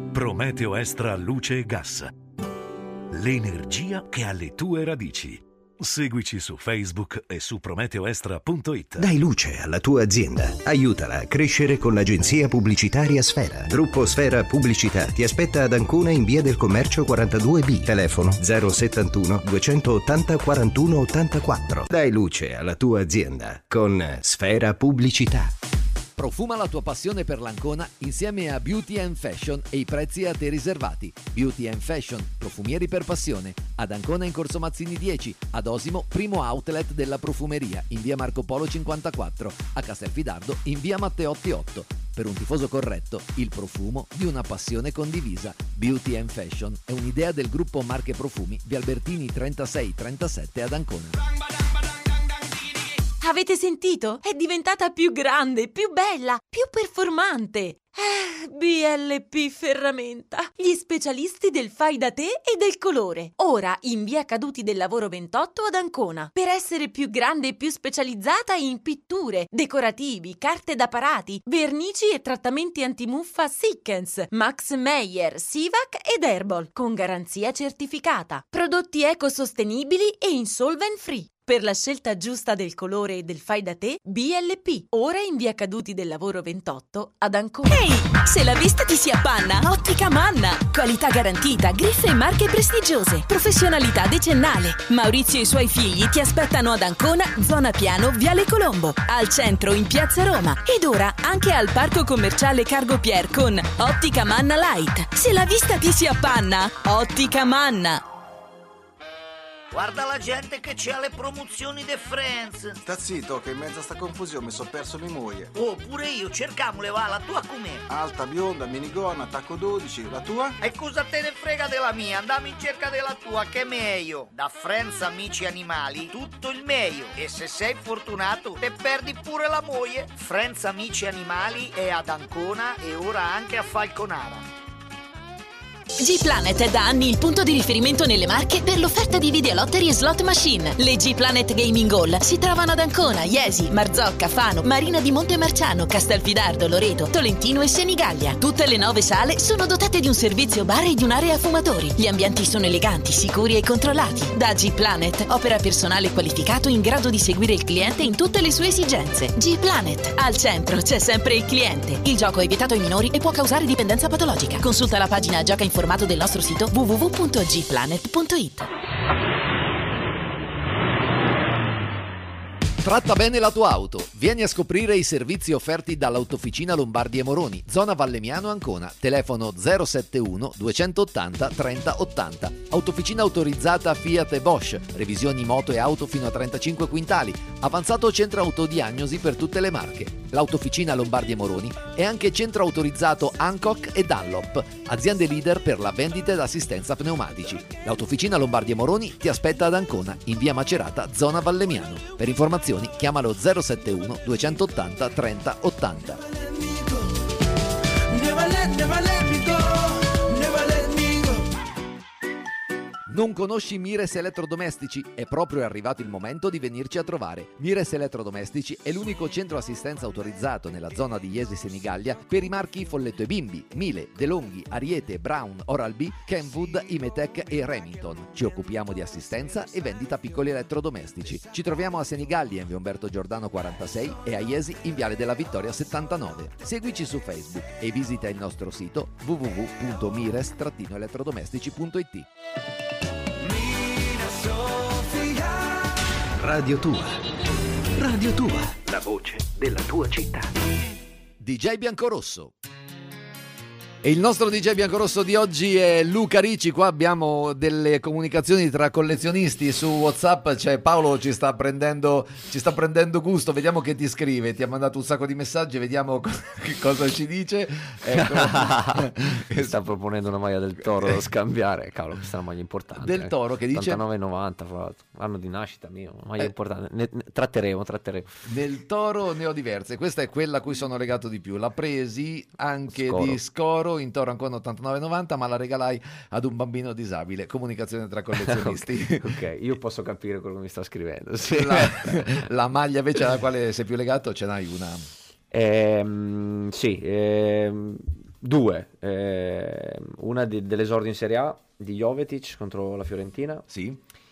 Prometeo Extra Luce e Gas. L'energia che ha le tue radici. Seguici su Facebook e su prometeoestra punto it. Dai luce alla tua azienda. Aiutala a crescere con l'agenzia pubblicitaria Sfera. Gruppo Sfera Pubblicità ti aspetta ad Ancona in via del Commercio quarantadue B. Telefono zero settantuno duecentottanta quarantuno ottantaquattro. Dai luce alla tua azienda con Sfera Pubblicità. Profuma la tua passione per l'Ancona insieme a Beauty and Fashion e i prezzi a te riservati. Beauty and Fashion, profumieri per passione. Ad Ancona in Corso Mazzini dieci, ad Osimo, primo outlet della profumeria, in via Marco Polo cinquantaquattro, a Castelfidardo in via Matteotti otto. Per un tifoso corretto, il profumo di una passione condivisa. Beauty and Fashion è un'idea del gruppo Marche Profumi di Albertini trentasei trentasette ad Ancona. Avete sentito? È diventata più grande, più bella, più performante. Eh, B L P Ferramenta, gli specialisti del fai da te e del colore. Ora in via Caduti del Lavoro ventotto ad Ancona. Per essere più grande e più specializzata in pitture, decorativi, carte da parati, vernici e trattamenti antimuffa Sikkens, Max Meyer, Sivac ed Herbal, con garanzia certificata. Prodotti ecosostenibili e insolvent free. Per la scelta giusta del colore e del fai da te, B L P. Ora in via Caduti del Lavoro ventotto ad Ancona. Ehi, se la vista ti si appanna, Ottica Manna. Qualità garantita, griffe e marche prestigiose. Professionalità decennale. Maurizio e i suoi figli ti aspettano ad Ancona, zona Piano, Viale Colombo. Al centro in Piazza Roma. Ed ora anche al Parco Commerciale Cargo Pier con Ottica Manna Light. Se la vista ti si appanna, Ottica Manna. Guarda la gente che c'ha le promozioni de Friends. Sta zitto che in mezzo a sta confusione mi sono perso le moglie. Oh, pure io, cercamole, va, la tua com'è? Alta, bionda, minigonna, tacco dodici, la tua? E cosa te ne frega della mia? Andiamo in cerca della tua, che è meglio. Da Friends Amici Animali, tutto il meglio. E se sei fortunato, te perdi pure la moglie. Friends Amici Animali è ad Ancona e ora anche a Falconara. G-Planet è da anni il punto di riferimento nelle Marche per l'offerta di videolottery e slot machine. Le G-Planet Gaming Hall si trovano ad Ancona, Iesi, Marzocca, Fano, Marina di Montemarciano, Castelfidardo, Loreto, Tolentino e Senigallia. Tutte le nove sale sono dotate di un servizio bar e di un'area fumatori. Gli ambienti sono eleganti, sicuri e controllati. Da G-Planet opera personale qualificato in grado di seguire il cliente in tutte le sue esigenze. G-Planet, al centro c'è sempre il cliente. Il gioco è vietato ai minori e può causare dipendenza patologica. Consulta la pagina Gioca in formato del nostro sito w w w punto g planet punto i t. Tratta bene la tua auto. Vieni a scoprire i servizi offerti dall'Autofficina Lombardi e Moroni, zona Valemiano Ancona. Telefono zero settantuno duecentottanta trenta ottanta. Autofficina autorizzata Fiat e Bosch. Revisioni moto e auto fino a trentacinque quintali. Avanzato centro autodiagnosi per tutte le marche. L'Autofficina Lombardi e Moroni è anche centro autorizzato Hancock e Dunlop, aziende leader per la vendita ed assistenza pneumatici. L'Autofficina Lombardi e Moroni ti aspetta ad Ancona, in via Macerata, zona Valemiano. Per informazioni chiamalo zero settantuno duecentottanta trenta ottanta. Non conosci Mires Elettrodomestici? È proprio arrivato il momento di venirci a trovare. Mires Elettrodomestici è l'unico centro assistenza autorizzato nella zona di Iesi Senigallia per i marchi Folletto e Bimbi, Miele, DeLonghi, Ariete, Brown, Oral-B, Kenwood, Imetec e Remington. Ci occupiamo di assistenza e vendita piccoli elettrodomestici. Ci troviamo a Senigallia in via Umberto Giordano quarantasei e a Iesi in viale della Vittoria settantanove. Seguici su Facebook e visita il nostro sito w w w punto mires elettrodomestici punto i t. Radio Tua. Radio Tua. La voce della tua città. D J Biancorosso. E il nostro D J Biancorosso di oggi è Luca Ricci. Qua abbiamo delle comunicazioni tra collezionisti su WhatsApp. Cioè Paolo ci sta prendendo ci sta prendendo gusto. Vediamo che ti scrive. Ti ha mandato un sacco di messaggi. Vediamo che cosa ci dice. Ecco. Sta proponendo una maglia del Toro da scambiare. Cavolo, questa è una maglia importante. Del Toro che dice ottantanove novanta, fra l'altro. Anno di nascita mio, una maglia eh. importante. Ne, ne, tratteremo, tratteremo. Del Toro ne ho diverse. Questa è quella a cui sono legato di più. L'ha presi anche Scoro. di Scoro in Toro ancora ottantanove novanta, ma la regalai ad un bambino disabile. Comunicazione tra collezionisti. ok, ok, io posso capire quello che mi sta scrivendo. Sì. La, la maglia invece alla quale sei più legato, ce n'hai una? Ehm, sì, ehm, due. Ehm, una di, dell'esordio in Serie A di Jovetic contro la Fiorentina. Sì.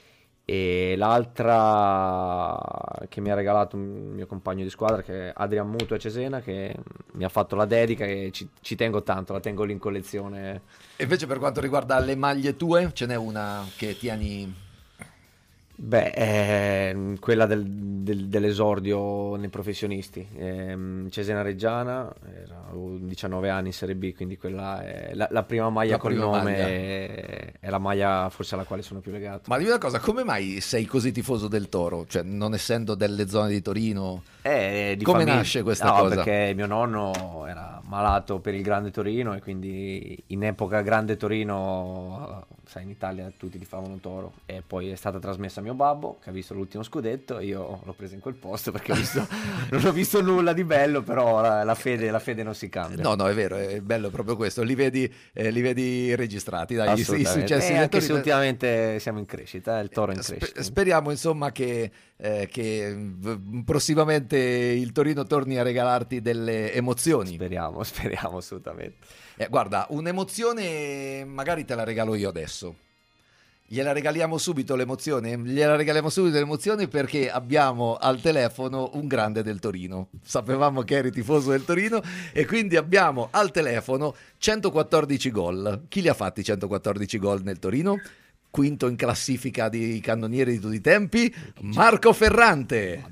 e l'altra che mi ha regalato un mio compagno di squadra, che è Adrian Mutu a Cesena, che mi ha fatto la dedica e ci, ci tengo tanto, la tengo lì in collezione. E invece per quanto riguarda le maglie tue, ce n'è una che tieni? Beh, è quella del, del- dell'esordio nei professionisti, ehm, Cesena Reggiana, era- avevo diciannove anni in Serie B, quindi quella è la, la prima maglia La col prima nome, maglia. È, è la maglia forse alla quale sono più legato. Ma dimmi una cosa, come mai sei così tifoso del Toro? Cioè, non essendo delle zone di Torino, Eh, di come famiglia- nasce questa no, cosa? perché mio nonno era malato per il Grande Torino e quindi in epoca Grande Torino, sai, in Italia tutti tifavano Toro, e poi è stata trasmessa a mio babbo che ha visto l'ultimo scudetto e io l'ho presa in quel posto perché ho visto- non ho visto nulla di bello, però la, la fede, la fede non si cambia. No, no, è vero, è bello proprio questo. Li vedi, eh, li vedi registrati, dai, i, i Assolutamente. successi E del anche se Torino. ultimamente siamo in crescita, eh, il Toro è in Spe- crescita. speriamo insomma che, eh, che v- prossimamente il Torino torni a regalarti delle emozioni. Speriamo, speriamo assolutamente. Eh, guarda, un'emozione magari te la regalo io adesso. Gliela regaliamo subito l'emozione? Gliela regaliamo subito l'emozione perché abbiamo al telefono un grande del Torino. Sapevamo che eri tifoso del Torino e quindi abbiamo al telefono centoquattordici gol. Chi li ha fatti centoquattordici gol nel Torino? Quinto in classifica di cannonieri di tutti i tempi, Marco Ferrante.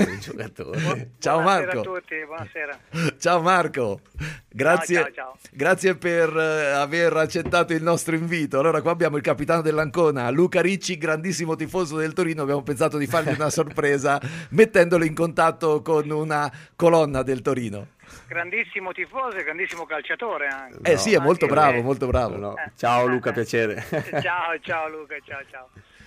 Ciao Buonasera Marco. a tutti, buonasera. Ciao Marco, grazie, Ciao, ciao, ciao. grazie per eh, aver accettato il nostro invito. Allora qua abbiamo il capitano dell'Ancona, Luca Ricci, grandissimo tifoso del Torino. Abbiamo pensato di fargli una sorpresa mettendolo in contatto con una colonna del Torino. Grandissimo tifoso e grandissimo calciatore anche. Eh sì, è molto Anche bravo, se- molto bravo. No. Ciao Luca, piacere. Ciao, ciao Luca, ciao, ciao.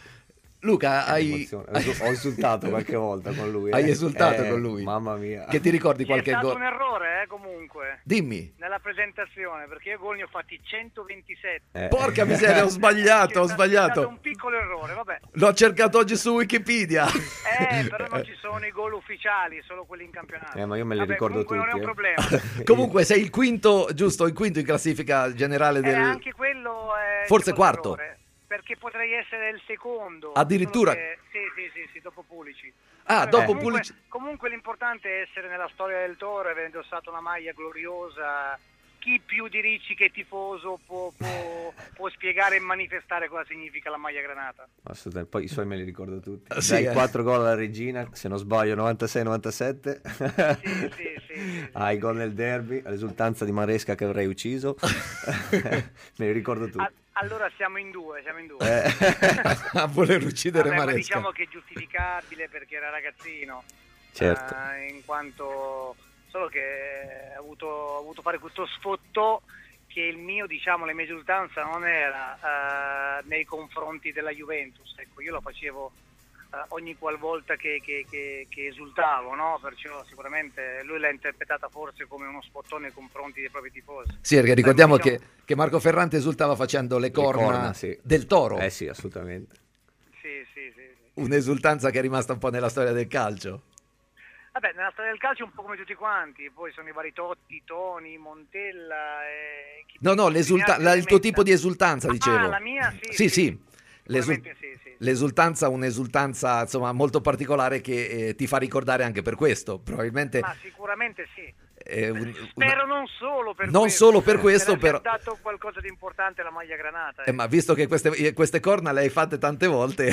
Luca, hai, Ho insultato qualche volta con lui. eh. hai esultato Eh, con lui? Mamma mia. Che ti ricordi C'è qualche stato gol? un errore, eh, comunque. Dimmi. Nella presentazione, perché io gol ne ho fatti centoventisette. Eh. Porca miseria, ho sbagliato, ho C'è stato sbagliato. un piccolo errore, vabbè. L'ho cercato oggi su Wikipedia. Eh, però non ci sono i gol ufficiali, solo quelli in campionato. Eh, ma io me li Vabbè, ricordo comunque tutti. non è un eh. problema. Comunque sei il quinto, giusto, il quinto in classifica generale Eh, del... anche quello è Forse tipo un quarto. errore, perché potrei essere il secondo. Addirittura? Solo che- Sì, sì, sì, sì, dopo Pulici. Ah, Vabbè, dopo comunque, Pulici. Comunque l'importante è essere nella storia del Toro, aver indossato una maglia gloriosa. Chi più di Ricci che tifoso può, può, può spiegare e manifestare cosa significa la maglia granata? Assolutamente. Poi i suoi me li ricordo tutti. Ah, sì, Dai eh. quattro gol alla Regina, se non sbaglio novantasei novantasette. Sì, sì, sì. Ai gol nel derby, all'esultanza di Maresca che avrei ucciso. Me li ricordo tutti. A- allora siamo in due, siamo in due. Eh. A voler uccidere Vabbè, ma Maresca. diciamo che è giustificabile perché era ragazzino, Certo. eh, in quanto solo che ha avuto, ha avuto fare questo sfotto che il mio, diciamo, la mia esultanza non era eh, nei confronti della Juventus, ecco, io lo facevo eh, ogni qualvolta che, che, che, che esultavo, no? Perciò sicuramente lui l'ha interpretata forse come uno spottone nei confronti dei propri tifosi. Sì, perché ricordiamo Diciamo- che, che Marco Ferrante esultava facendo le corna, corna, sì. del Toro. Eh sì, assolutamente. Sì, sì, sì, sì. Un'esultanza che è rimasta un po' nella storia del calcio. Vabbè, nella storia del calcio è un po' come tutti quanti, poi sono i vari Totti, Toni, Montella e... chi No, no, più l'esulta- ne ha la- più il ne tuo metta. tipo di esultanza, Ah, dicevo. la mia? Sì, Sì, sì. sì. L'esul- Sicuramente sì, sì. L'esultanza, un'esultanza insomma molto particolare che eh, ti fa ricordare anche per questo. Probabilmente Ma sicuramente sì. è un- una- Spero non solo per Non questo. solo per questo, Per aver però- dato qualcosa di importante alla maglia granata. eh, ma visto che queste, eh, queste corna le hai fatte tante volte,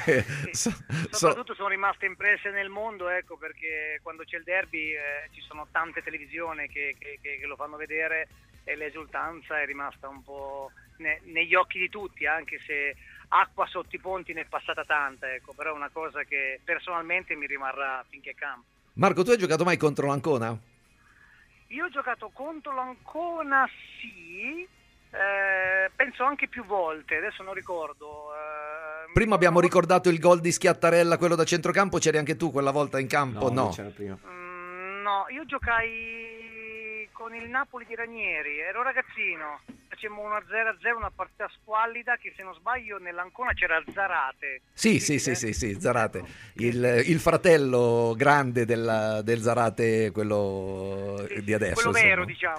so- so- Soprattutto sono rimaste impresse nel mondo, ecco, perché quando c'è il derby eh, ci sono tante televisioni che, che- che- che lo fanno vedere e l'esultanza è rimasta un po' ne- negli occhi di tutti, anche se acqua sotto i ponti ne è passata tanta, ecco, però è una cosa che personalmente mi rimarrà finché campo. Marco, tu hai giocato mai contro l'Ancona? Io ho giocato contro l'Ancona, sì, eh, penso anche più volte, adesso non ricordo. eh, Prima abbiamo ricordato il gol di Schiattarella, quello da centrocampo, c'eri anche tu quella volta in campo? No. non c'era prima. Mm, no, io giocai con il Napoli di Ranieri, ero ragazzino, facemmo una zero a zero, una partita squallida che se non sbaglio nell'Ancona c'era Zarate. Sì, sì, sì, sì, sì, Zarate, il, il fratello grande della, del Zarate, quello Sì, di adesso. quello insomma. vero, diciamo.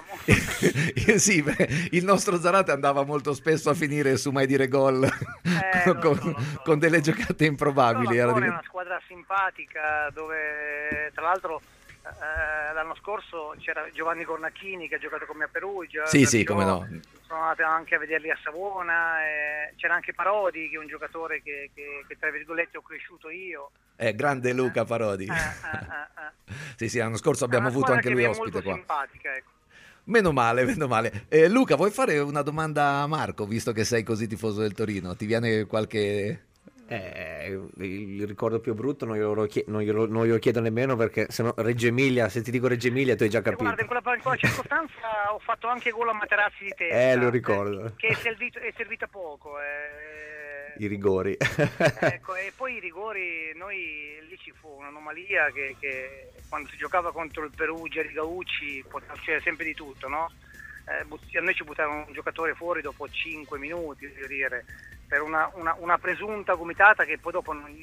Sì, beh, il nostro Zarate andava molto spesso a finire su mai dire gol Eh, con, lo so, lo so. con delle giocate improbabili. Però Era l'Ancona è divent- una squadra simpatica dove tra l'altro eh, l'anno scorso c'era Giovanni Cornacchini che ha giocato con me a Perugia. Sì, sì, perciò come no. Sono andato anche a vederli a Savona, eh, c'era anche Parodi che è un giocatore che, che, che tra virgolette ho cresciuto io. Eh, grande Luca Parodi. Eh, eh, eh, eh. Sì, sì, l'anno scorso abbiamo È una avuto squadra anche che lui mi è ospite molto qua. simpatica, ecco. Meno male, meno male. Eh, Luca, vuoi fare una domanda a Marco, visto che sei così tifoso del Torino? Ti viene qualche... Eh, il ricordo più brutto non glielo, chie- non glielo, non glielo chiedo nemmeno, perché se no Reggio Emilia, se ti dico Reggio Emilia tu hai già E capito. guarda, in quella, in quella circostanza ho fatto anche gol a Materazzi di testa. Eh, lo ricordo. Che è servito, è servita poco. eh. I rigori. Ecco, e poi i rigori, noi lì ci fu un'anomalia che, che quando si giocava contro il Perugia di Gaucci poteva succedere sempre di tutto, no? Eh, but- a noi ci buttarono un giocatore fuori dopo cinque minuti, voglio dire, per una, una, una presunta gomitata che poi dopo non,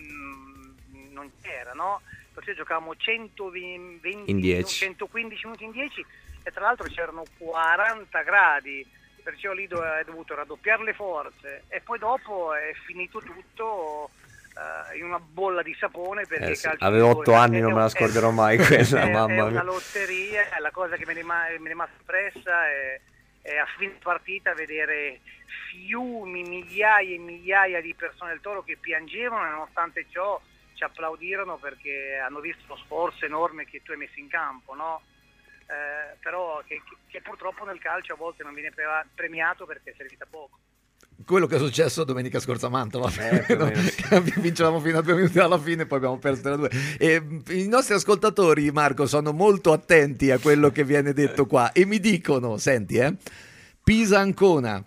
non c'era, no? Perché giocavamo centoventi In dieci. centoquindici minuti in dieci e tra l'altro c'erano quaranta gradi, perciò lì do- è dovuto raddoppiare le forze e poi dopo è finito tutto eh, in una bolla di sapone perché Eh il sì, calcio avevo di otto rigore anni, è- non me la è- scorderò mai quella, è, mamma è una mia. lotteria, è la cosa che mi è rima- mi è rimasta impressa è, è a fine partita vedere fiumi, migliaia e migliaia di persone del Toro che piangevano e nonostante ciò ci applaudirono perché hanno visto lo sforzo enorme che tu hai messo in campo, no? Eh, però che, che purtroppo nel calcio a volte non viene pre- premiato perché è servita poco. Quello che è successo domenica scorsa a Mantova, Eh, più o meno. vincevamo fino a due minuti alla fine, poi abbiamo perso da due. E mh, i nostri ascoltatori, Marco, sono molto attenti a quello che viene detto qua e mi dicono, senti, eh, Pisa-Ancona,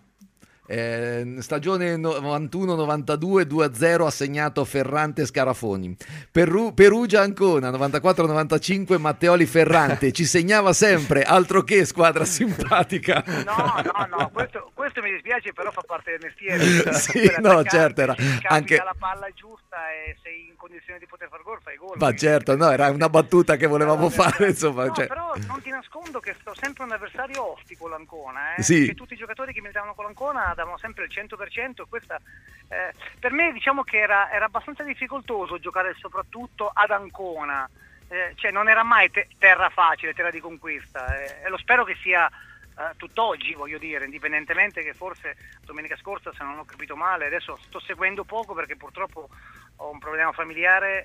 eh, stagione novantuno novantadue due a zero ha segnato Ferrante Scarafoni. Peru- Perugia-Ancona novantaquattro novantacinque Matteoli Ferrante, ci segnava sempre, altro che squadra simpatica. No, no, no, questo, questo mi dispiace, però fa parte del mestiere. Sì, Per no, attaccare, certo, era capita anche... la palla giusta e sei in condizione di poter far gol, fai gol. Ma certo, no, era una battuta che volevamo fare, insomma. No, Cioè... però non ti nascondo che sto sempre un avversario ostico l'Ancona, eh? Sì. Che tutti i giocatori che mi davano con l'Ancona davano sempre il cento per cento e questa eh, per me diciamo che era, era abbastanza difficoltoso giocare soprattutto ad Ancona, eh, cioè non era mai te- terra facile, terra di conquista eh, e lo spero che sia eh, tutt'oggi, voglio dire, indipendentemente che forse domenica scorsa, se non ho capito male, adesso sto seguendo poco perché purtroppo ho un problema familiare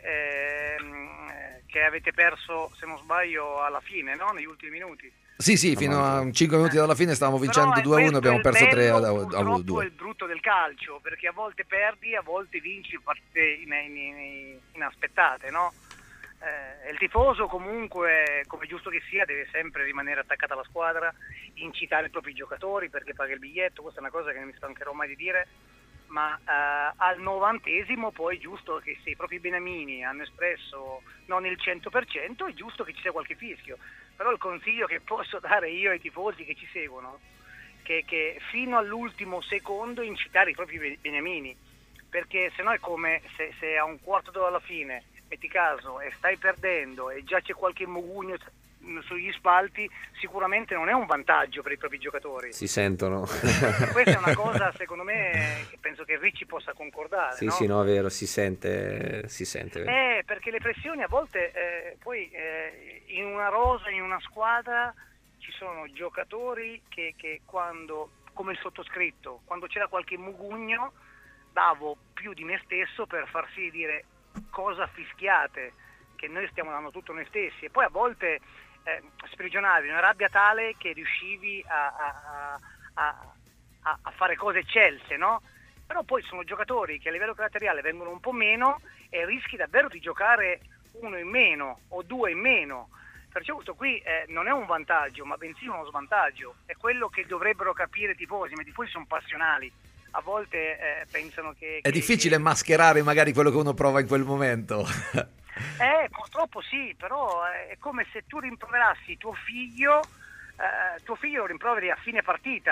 ehm, che avete perso, se non sbaglio, alla fine, no? Negli ultimi minuti. Sì, sì, fino a cinque minuti dalla fine stavamo vincendo due a uno, abbiamo perso tre a due. È il brutto del calcio, perché a volte perdi, a volte vinci partite in- in- in- inaspettate, no? Eh, il tifoso comunque, come giusto che sia, deve sempre rimanere attaccato alla squadra, incitare i propri giocatori perché paga il biglietto, questa è una cosa che non mi stancherò mai di dire, ma eh, al novantesimo poi è giusto che se i propri beniamini hanno espresso non il cento per cento è giusto che ci sia qualche fischio. Però il consiglio che posso dare io ai tifosi che ci seguono che, che fino all'ultimo secondo incitare i propri be- beniamini, perché se no è come se, se a un quarto d'ora alla fine metti caso e stai perdendo e già c'è qualche mugugno sugli spalti, sicuramente non è un vantaggio per i propri giocatori. Si sentono. Questa è una cosa secondo me che penso che Ricci possa concordare. Sì, no? sì, no, è vero, si sente, si sente. Vero. Eh, perché le pressioni a volte eh, poi eh, in una rosa, in una squadra ci sono giocatori che, che quando, come il sottoscritto, quando c'era qualche mugugno davo più di me stesso per far sì dire cosa fischiate, che noi stiamo dando tutto noi stessi, e poi a volte eh, sprigionavi una rabbia tale che riuscivi a, a, a, a, a fare cose eccelse, no? Però poi sono giocatori che a livello caratteriale vengono un po' meno e rischi davvero di giocare uno in meno o due in meno, perciò questo qui eh, non è un vantaggio ma bensì uno svantaggio, è quello che dovrebbero capire i tifosi, ma i tifosi sono passionali, a volte eh, pensano che... È che, difficile mascherare magari quello che uno prova in quel momento. Eh, purtroppo sì, però è come se tu rimproverassi tuo figlio, eh, tuo figlio lo rimproveri a fine partita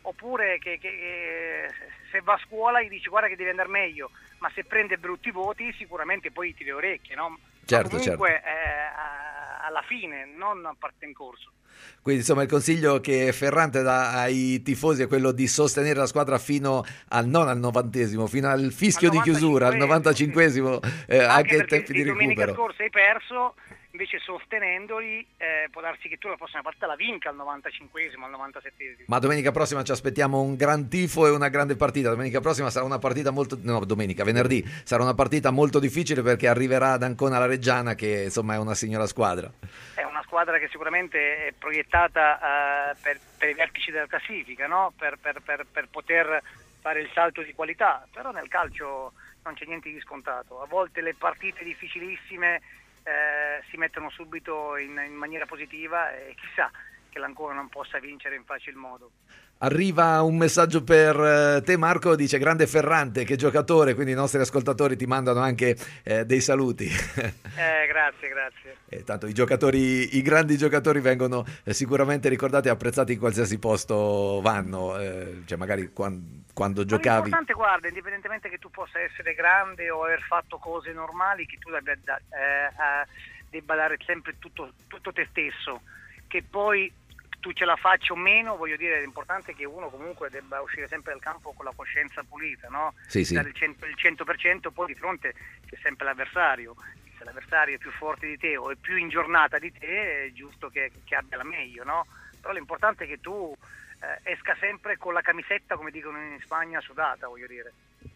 oppure che, che, che se va a scuola gli dici guarda che devi andare meglio, ma se prende brutti voti sicuramente poi ti le orecchie, no? Certo, ma comunque certo. eh, alla fine, non a parte in corso. Quindi insomma il consiglio che Ferrante dà ai tifosi è quello di sostenere la squadra fino al non al novantesimo, fino al fischio di chiusura, al novantacinquesimo, eh, anche in tempi di domenica recupero. scorsa hai perso, invece sostenendoli eh, può darsi che tu la prossima partita la vinca al novantacinquesimo, al novantasettesimo. Ma domenica prossima ci aspettiamo un gran tifo e una grande partita. Domenica prossima sarà una partita molto no, domenica, venerdì sarà una partita molto difficile perché arriverà ad Ancona la Reggiana, che insomma è una signora squadra. È una squadra che sicuramente è proiettata uh, per, per i vertici della classifica, no? per, per, per, per poter fare il salto di qualità, però nel calcio non c'è niente di scontato. A volte le partite difficilissime eh, si mettono subito in, in maniera positiva e chissà che l'Ancona non possa vincere in facil modo. Arriva un messaggio per te, Marco, dice grande Ferrante, che giocatore, quindi i nostri ascoltatori ti mandano anche eh, dei saluti. Eh, grazie, grazie. E tanto i giocatori, i grandi giocatori vengono eh, sicuramente ricordati e apprezzati in qualsiasi posto vanno, eh, cioè magari quando, quando Ma giocavi. l'importante, guarda, indipendentemente che tu possa essere grande o aver fatto cose normali, che tu abbia, da, eh, eh, debba dare sempre tutto, tutto te stesso, che poi tu ce la faccia o meno, voglio dire, l'importante è che uno comunque debba uscire sempre dal campo con la coscienza pulita, no? Sì, sì. Dare il cento, il cento per cento, poi di fronte c'è sempre l'avversario. Se l'avversario è più forte di te o è più in giornata di te, è giusto che, che abbia la meglio, no? Però l'importante è che tu eh, esca sempre con la camisetta, come dicono in Spagna, sudata, voglio dire.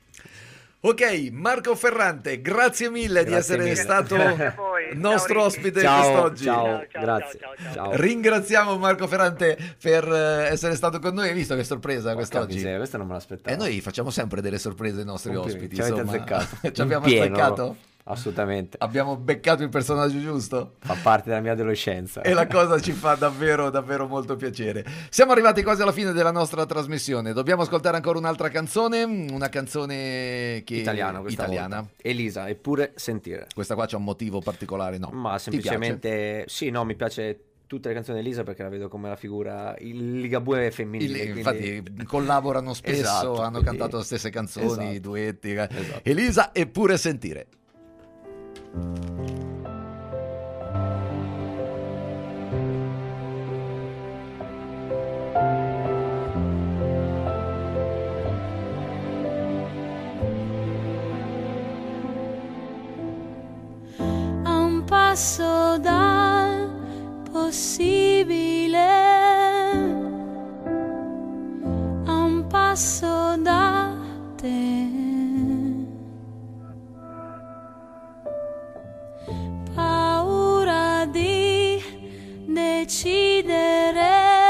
Ok, Marco Ferrante, grazie mille grazie di essere mille. stato voi. nostro Ciao, ospite ciao, quest'oggi. Ciao, Ciao, ciao, grazie. ciao, ciao, Ciao. Ringraziamo Marco Ferrante per eh, essere stato con noi. Hai visto che sorpresa quest'oggi? Miseria, questa non me l'aspettavo. E noi facciamo sempre delle sorprese ai nostri Complimenti, ospiti. ci avete insomma. azzeccato. Ci abbiamo In pieno, azzeccato? Assolutamente. Abbiamo beccato il personaggio giusto? Fa parte della mia adolescenza. E la cosa ci fa davvero, davvero molto piacere. Siamo arrivati quasi alla fine della nostra trasmissione. Dobbiamo ascoltare ancora un'altra canzone, una canzone che Italiana, questa italiana. volta. Elisa, Eppure sentire. Questa qua c'è un motivo particolare, no? Ma Ti semplicemente sì, no, mi piace tutte le canzoni di Elisa perché la vedo come la figura il Ligabue femminile. Il- quindi- Infatti collaborano spesso, Esatto, hanno quindi- cantato le stesse canzoni, Esatto. duetti. Esatto. Elisa, Eppure sentire. A un passo dal possibile, a un passo da te, paura di decidere,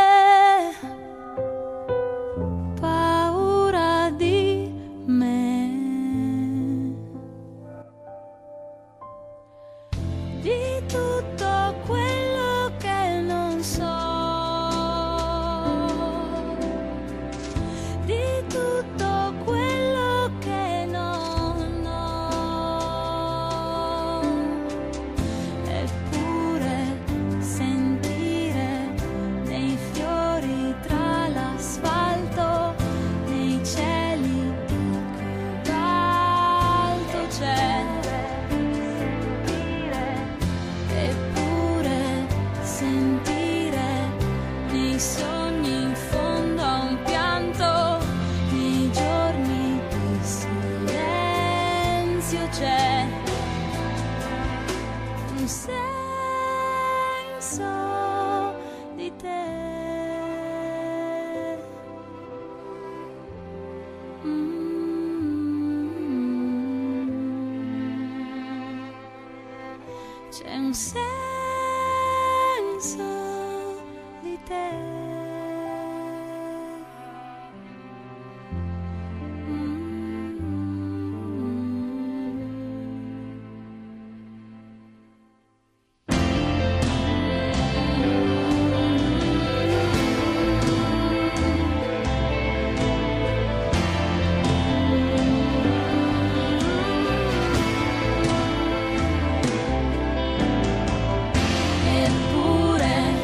paura di me, di tutto quello che non so, di tutto quello che non ho, eppure sentire nei fiori tra l'asfalto, nei cieli di cobalto c'è. Eppure sentire nei sogni in fondo a un pianto, nei giorni di silenzio c'è un senso di te. Mm. C'è un senso di te. Eppure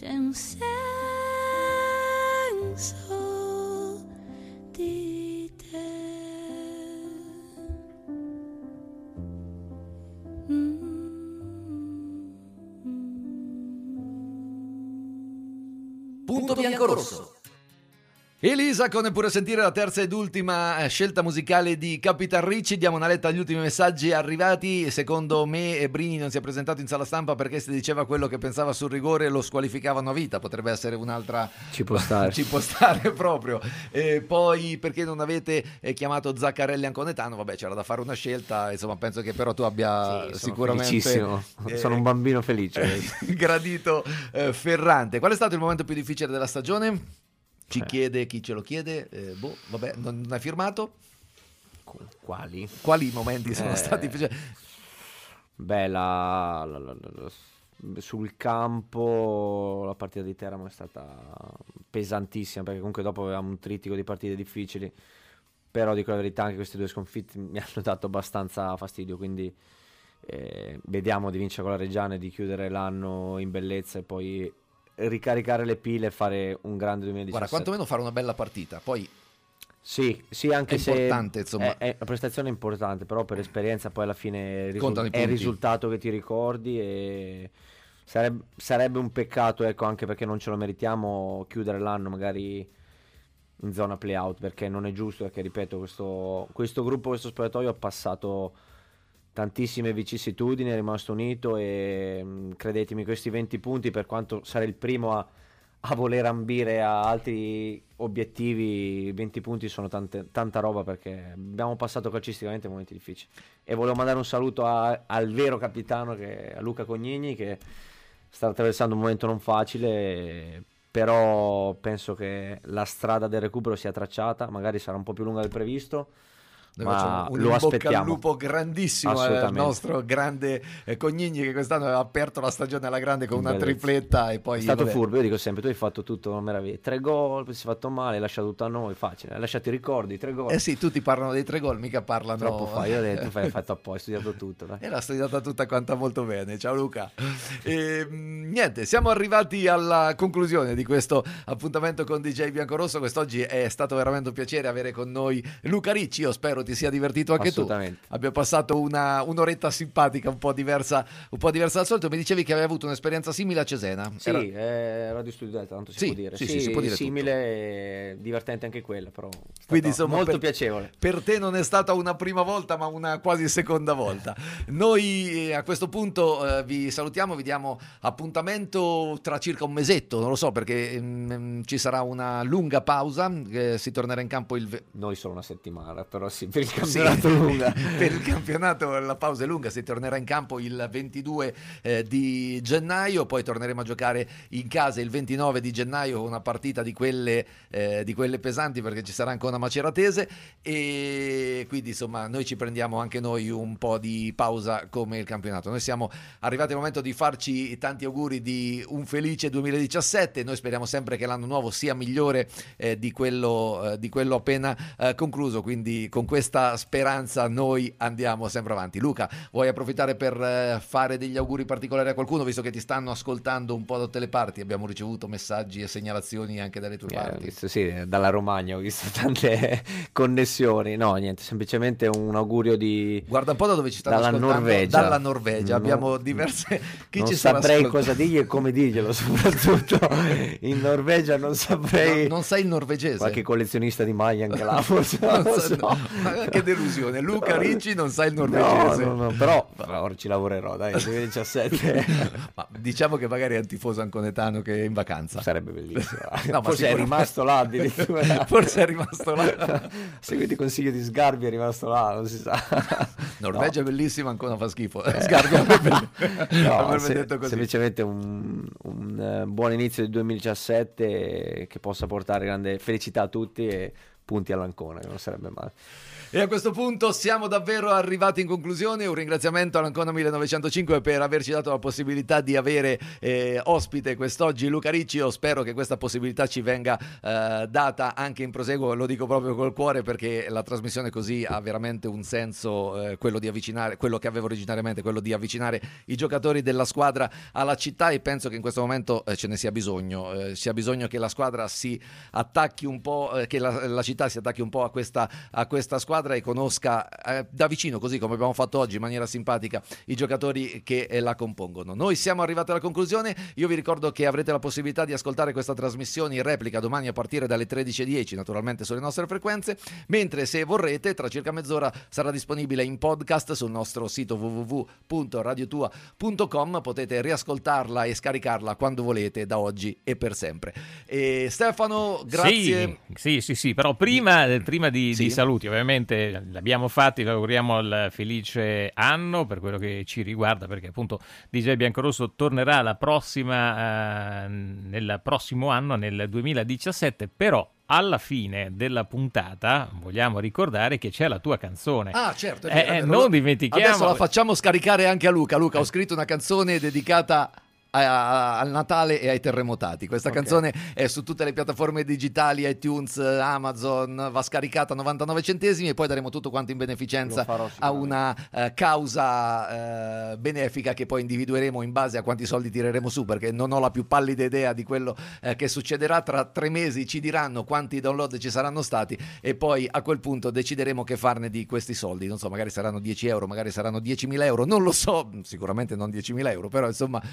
c'è un senso di te. Punto bianco-rosso. Elisa, con Eppure Sentire, la terza ed ultima scelta musicale di Capitan Ricci. Diamo una letta agli ultimi messaggi arrivati. Secondo me Brini non si è presentato in sala stampa perché se diceva quello che pensava sul rigore lo squalificavano a vita. Potrebbe essere un'altra... Ci può stare. Ci può stare proprio. E poi perché non avete eh, chiamato Zaccarelli Anconetano? Vabbè, c'era da fare una scelta, insomma penso che però tu abbia Sì, sono sicuramente... felicissimo. eh, Sono un bambino felice. gradito eh, Ferrante. Qual è stato il momento più difficile della stagione? Ci chiede chi ce lo chiede, eh, boh, vabbè, non, non hai firmato? Quali? Quali momenti sono Eh, stati? Beh, la, la- la- la- sul campo la partita di Teramo è stata pesantissima perché comunque dopo avevamo un trittico di partite difficili, però dico la verità anche queste due sconfitte mi hanno dato abbastanza fastidio, quindi eh, vediamo di vincere con la Reggiana e di chiudere l'anno in bellezza e poi ricaricare le pile e fare un grande duemiladiciassette. Guarda, quantomeno fare una bella partita, poi Sì, sì, anche è se importante, insomma. È, è una prestazione importante, però per esperienza poi alla fine risul- Contano i è il punti. risultato che ti ricordi e sarebbe, sarebbe un peccato, ecco, anche perché non ce lo meritiamo, chiudere l'anno magari in zona play-out, perché non è giusto, perché ripeto, questo, questo gruppo, questo spogliatoio ha passato tantissime vicissitudini, è rimasto unito e mh, credetemi, questi venti punti, per quanto sarei il primo a, a voler ambire a altri obiettivi, venti punti sono tante- tanta roba, perché abbiamo passato calcisticamente momenti difficili. E volevo mandare un saluto a- al vero capitano, che, a Luca Cognini, che sta attraversando un momento non facile, però penso che la strada del recupero sia tracciata, magari sarà un po' più lunga del previsto, Noi ma facciamo un lo in bocca aspettiamo. al lupo grandissimo al Assolutamente. nostro grande eh, Cognini, che quest'anno aveva aperto la stagione alla grande con una Bellezza. tripletta e poi È stato vabbè. furbo, io dico sempre, tu hai fatto tutto una meraviglia, tre gol, poi si è fatto male, hai lasciato tutto a noi, facile, hai lasciato i ricordi, tre gol. Eh sì, tutti parlano dei tre gol, mica parlano... Troppo fai, io ho detto, tu fai, hai fatto apposta, hai studiato tutto. Dai. E l'ha studiata tutta quanta molto bene. Ciao Luca. E, mh, niente, siamo arrivati alla conclusione di questo appuntamento con D J Biancorosso. Quest'oggi è stato veramente un piacere avere con noi Luca Ricci. Io spero ti sia divertito anche tu. Assolutamente. Abbiamo passato una, un'oretta simpatica, un po' diversa, un po' diversa dal solito. Mi dicevi che avevi avuto un'esperienza simile a Cesena. Sì, Era- eh, Radio Studio Delta, tanto si Sì, può dire. sì, sì, si può dire simile e divertente anche quella, però è stato Quindi insomma molto per, piacevole. per te non è stata una prima volta ma una quasi seconda volta. Noi eh, a questo punto eh, vi salutiamo, vi diamo appuntamento tra circa un mesetto, non lo so perché mm, ci sarà una lunga pausa, eh, si tornerà in campo il... ve- Noi solo una settimana, però sì, per il Sì, campionato lunga. per il campionato la pausa è lunga, si tornerà in campo il ventidue eh, di gennaio, poi torneremo a giocare in casa il ventinove di gennaio con una partita di quelle, eh, di quelle pesanti, perché ci sarà ancora Maceratese, e quindi insomma noi ci prendiamo anche noi un po' di pausa come il campionato. Noi siamo arrivati al momento di farci tanti auguri di un felice duemiladiciassette. Noi speriamo sempre che l'anno nuovo sia migliore eh, di quello, eh, di quello appena eh, concluso, quindi con questa speranza noi andiamo sempre avanti. Luca, vuoi approfittare per eh, fare degli auguri particolari a qualcuno, visto che ti stanno ascoltando un po' da tutte le parti? Abbiamo ricevuto messaggi e segnalazioni anche dalle tue Eh, parti. ho visto, sì, dalla Romagna ho visto tante connessioni. No, niente, semplicemente un augurio di... Guarda un po' da dove ci stanno dalla ascoltando. Norvegia. Dalla Norvegia. Non- Abbiamo diverse... Chi non ci sta saprei ascoltando? cosa dirgli e come dirglielo, soprattutto in Norvegia non saprei... Non, non sai il norvegese? Qualche collezionista di maglie anche là, forse, Non non lo so- so. ma che delusione. Luca Ricci non sa il norvegese. No, no, no, però, però ora ci lavorerò, dai, duemiladiciassette. Ma diciamo che magari è un tifoso anconetano che è in vacanza. Sarebbe bellissimo. No, ma Forse è sicuramente- rimasto là addirittura. Forse è rimasto là. Seguiti i consigli di Sgarbi è rimasto là, non si sa. Norvegia No. è bellissima, ancora fa schifo. Sgarbi avrebbe, No, avrebbe se- detto così. semplicemente un, un, eh, buon inizio del duemiladiciassette che possa portare grande felicità a tutti e punti all'Ancona, che non sarebbe male. E a questo punto siamo davvero arrivati in conclusione. Un ringraziamento all'Ancona millenovecentocinque per averci dato la possibilità di avere eh, ospite quest'oggi Luca Ricci. Io spero che questa possibilità ci venga eh, data anche in proseguo, lo dico proprio col cuore, perché la trasmissione così ha veramente un senso, eh, quello di avvicinare, quello che avevo originariamente, quello di avvicinare i giocatori della squadra alla città, e penso che in questo momento eh, ce ne sia bisogno, eh, sia bisogno che la squadra si attacchi un po', eh, che la, la città si attacchi un po' a questa, a questa squadra e conosca eh, da vicino, così come abbiamo fatto oggi in maniera simpatica, i giocatori che eh, la compongono. Noi siamo arrivati alla conclusione. Io vi ricordo che avrete la possibilità di ascoltare questa trasmissione in replica domani a partire dalle tredici e dieci, naturalmente sulle nostre frequenze, mentre se vorrete tra circa mezz'ora sarà disponibile in podcast sul nostro sito w w w punto radiotua punto com. Potete riascoltarla e scaricarla quando volete, da oggi e per sempre. E Stefano, grazie. Sì, sì, sì, sì, però prima, prima di, Sì. di saluti, ovviamente l'abbiamo fatti, vi auguriamo il felice anno per quello che ci riguarda, perché appunto D J Biancorosso tornerà la prossima, eh, nel prossimo anno, nel duemiladiciassette, però alla fine della puntata vogliamo ricordare che c'è la tua canzone. Ah, certo, è Eh, vero, è eh, vero. non dimentichiamo. Adesso la facciamo scaricare anche a Luca. Luca, ho scritto una canzone dedicata a- a- al Natale e ai terremotati. Questa Ok. canzone è su tutte le piattaforme digitali, iTunes, Amazon, va scaricata a novantanove centesimi e poi daremo tutto quanto in beneficenza Lo farò a una eh, causa eh, benefica che poi individueremo in base a quanti soldi tireremo su, perché non ho la più pallida idea di quello eh, che succederà. Tra tre mesi ci diranno quanti download ci saranno stati e poi a quel punto decideremo che farne di questi soldi. Non so, magari saranno dieci euro, magari saranno diecimila euro, non lo so, sicuramente non diecimila euro, però insomma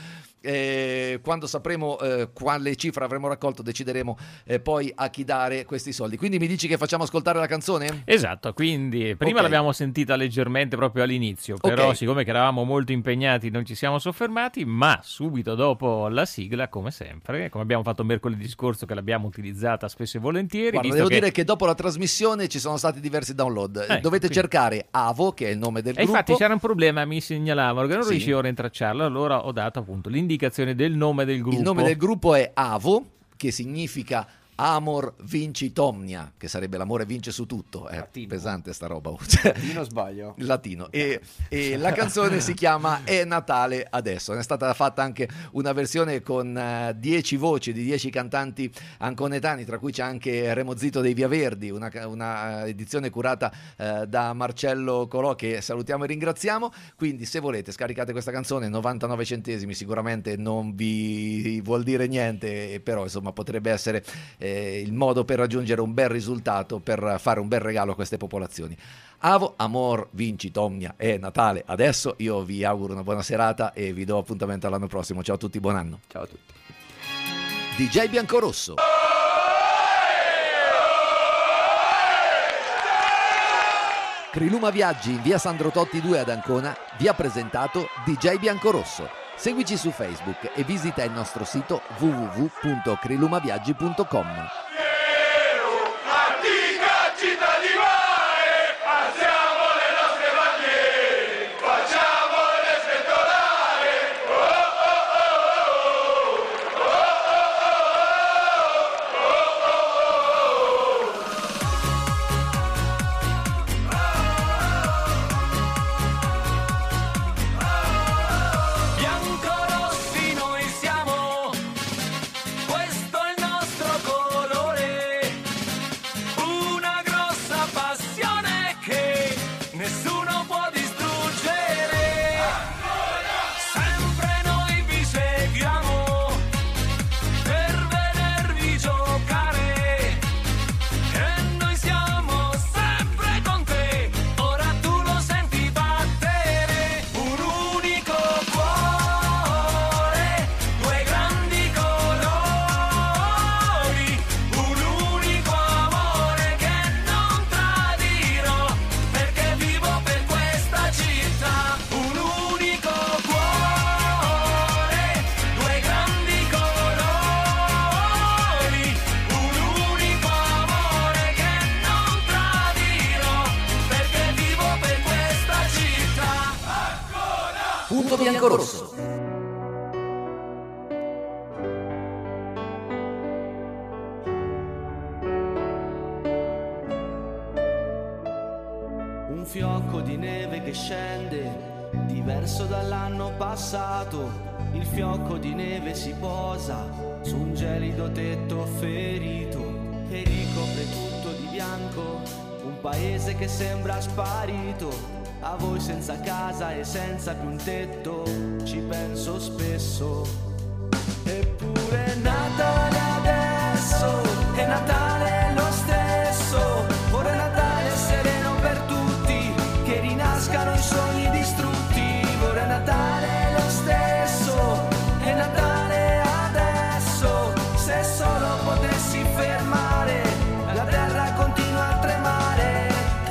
eh, quando sapremo eh, quale cifra avremo raccolto decideremo eh, poi a chi dare questi soldi. Quindi mi dici che facciamo ascoltare la canzone? Esatto, quindi prima Ok. l'abbiamo sentita leggermente proprio all'inizio, però Ok. siccome che eravamo molto impegnati non ci siamo soffermati, ma subito dopo la sigla, come sempre, come abbiamo fatto mercoledì scorso che l'abbiamo utilizzata spesso e volentieri. Guarda, visto devo che... dire che dopo la trasmissione ci sono stati diversi download. Ecco, Dovete quindi- cercare Avo, che è il nome del E gruppo. infatti c'era un problema, mi segnalavano che non Sì. riuscivo a rintracciarlo, allora ho dato appunto l'indicazione del nome del gruppo. Il nome del gruppo è Avo, che significa Amor Vincit Omnia, che sarebbe l'amore vince su tutto. È pesante sta roba. Cioè, Latino sbaglio? Latino. E, e la canzone si chiama È Natale adesso. Ne è stata fatta anche una versione con eh, dieci voci di dieci cantanti anconetani, tra cui c'è anche Remo Zito dei Via Verdi, una, una edizione curata eh, da Marcello Colò, che salutiamo e ringraziamo. Quindi se volete scaricate questa canzone, novantanove centesimi, sicuramente non vi vuol dire niente, però insomma potrebbe essere eh, il modo per raggiungere un bel risultato, per fare un bel regalo a queste popolazioni. Avo, Amor Vincit Omnia, è Natale adesso. Io vi auguro una buona serata e vi do appuntamento all'anno prossimo. Ciao a tutti, buon anno. Ciao a tutti. D J Biancorosso. Criluma Viaggi in via Sandro Totti due ad Ancona vi ha presentato D J Biancorosso. Seguici su Facebook e visita il nostro sito w w w punto crilumaviaggi punto com. Biancorossi noi siamo, questo è il nostro colore, una grossa passione che nessuno può distruggere. Sempre noi vi seguiamo per vedervi giocare e noi siamo sempre con te. Ora tu lo senti battere, un unico cuore, due grandi colori, un unico amore che non tradirò, perché vivo per questa città. Un unico cuore, due grandi colori, un unico amore che non tradirò, perché vivo per questa città. Punto Biancorosso. fiocco di neve che scende, diverso dall'anno passato. Il fiocco di neve si posa su un gelido tetto ferito e ricopre tutto di bianco un paese che sembra sparito. A voi senza casa e senza più un tetto ci penso spesso. Eppure Natale adesso, è Natale lo stesso. Ora è Natale sereno per tutti, che rinascano i sogni distrutti. Ora è Natale lo stesso, è Natale adesso. Se solo potessi fermare, la terra continua a tremare.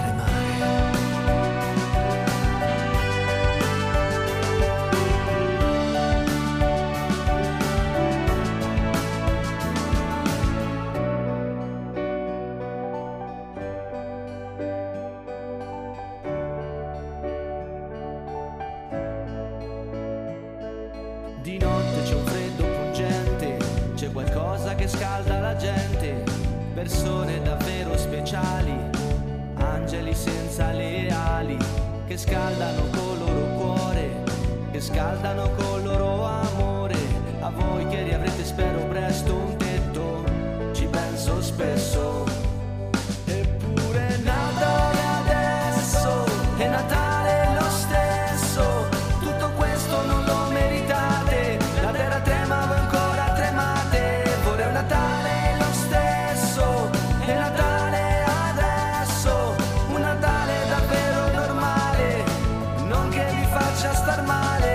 Di notte c'è un freddo pungente, c'è qualcosa che scalda la gente, persone davvero speciali, angeli senza le ali, che scaldano col loro cuore, che scaldano col loro amore. A voi che riavrete spero presto un tetto, ci penso spesso. Eppure Natale adesso, è Natale lo stesso, tutto questo non lo meritate, la terra trema, voi ancora tremate. Vorrei un Natale lo stesso, è Natale adesso, un Natale davvero normale, non che vi faccia star male.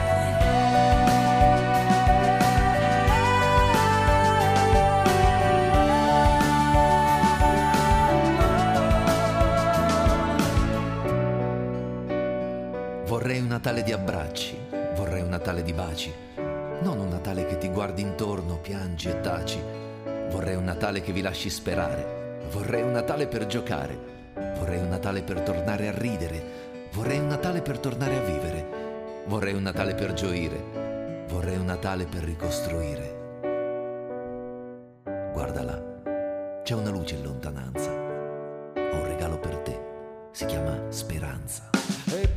Vorrei un Natale di abbracci, vorrei un Natale di baci, non un Natale che ti guardi intorno, piangi e taci. Vorrei un Natale che vi lasci sperare, vorrei un Natale per giocare, vorrei un Natale per tornare a ridere, vorrei un Natale per tornare a vivere, vorrei un Natale per gioire, vorrei un Natale per ricostruire. Guarda là, c'è una luce in lontananza, ho un regalo per te, si chiama speranza. E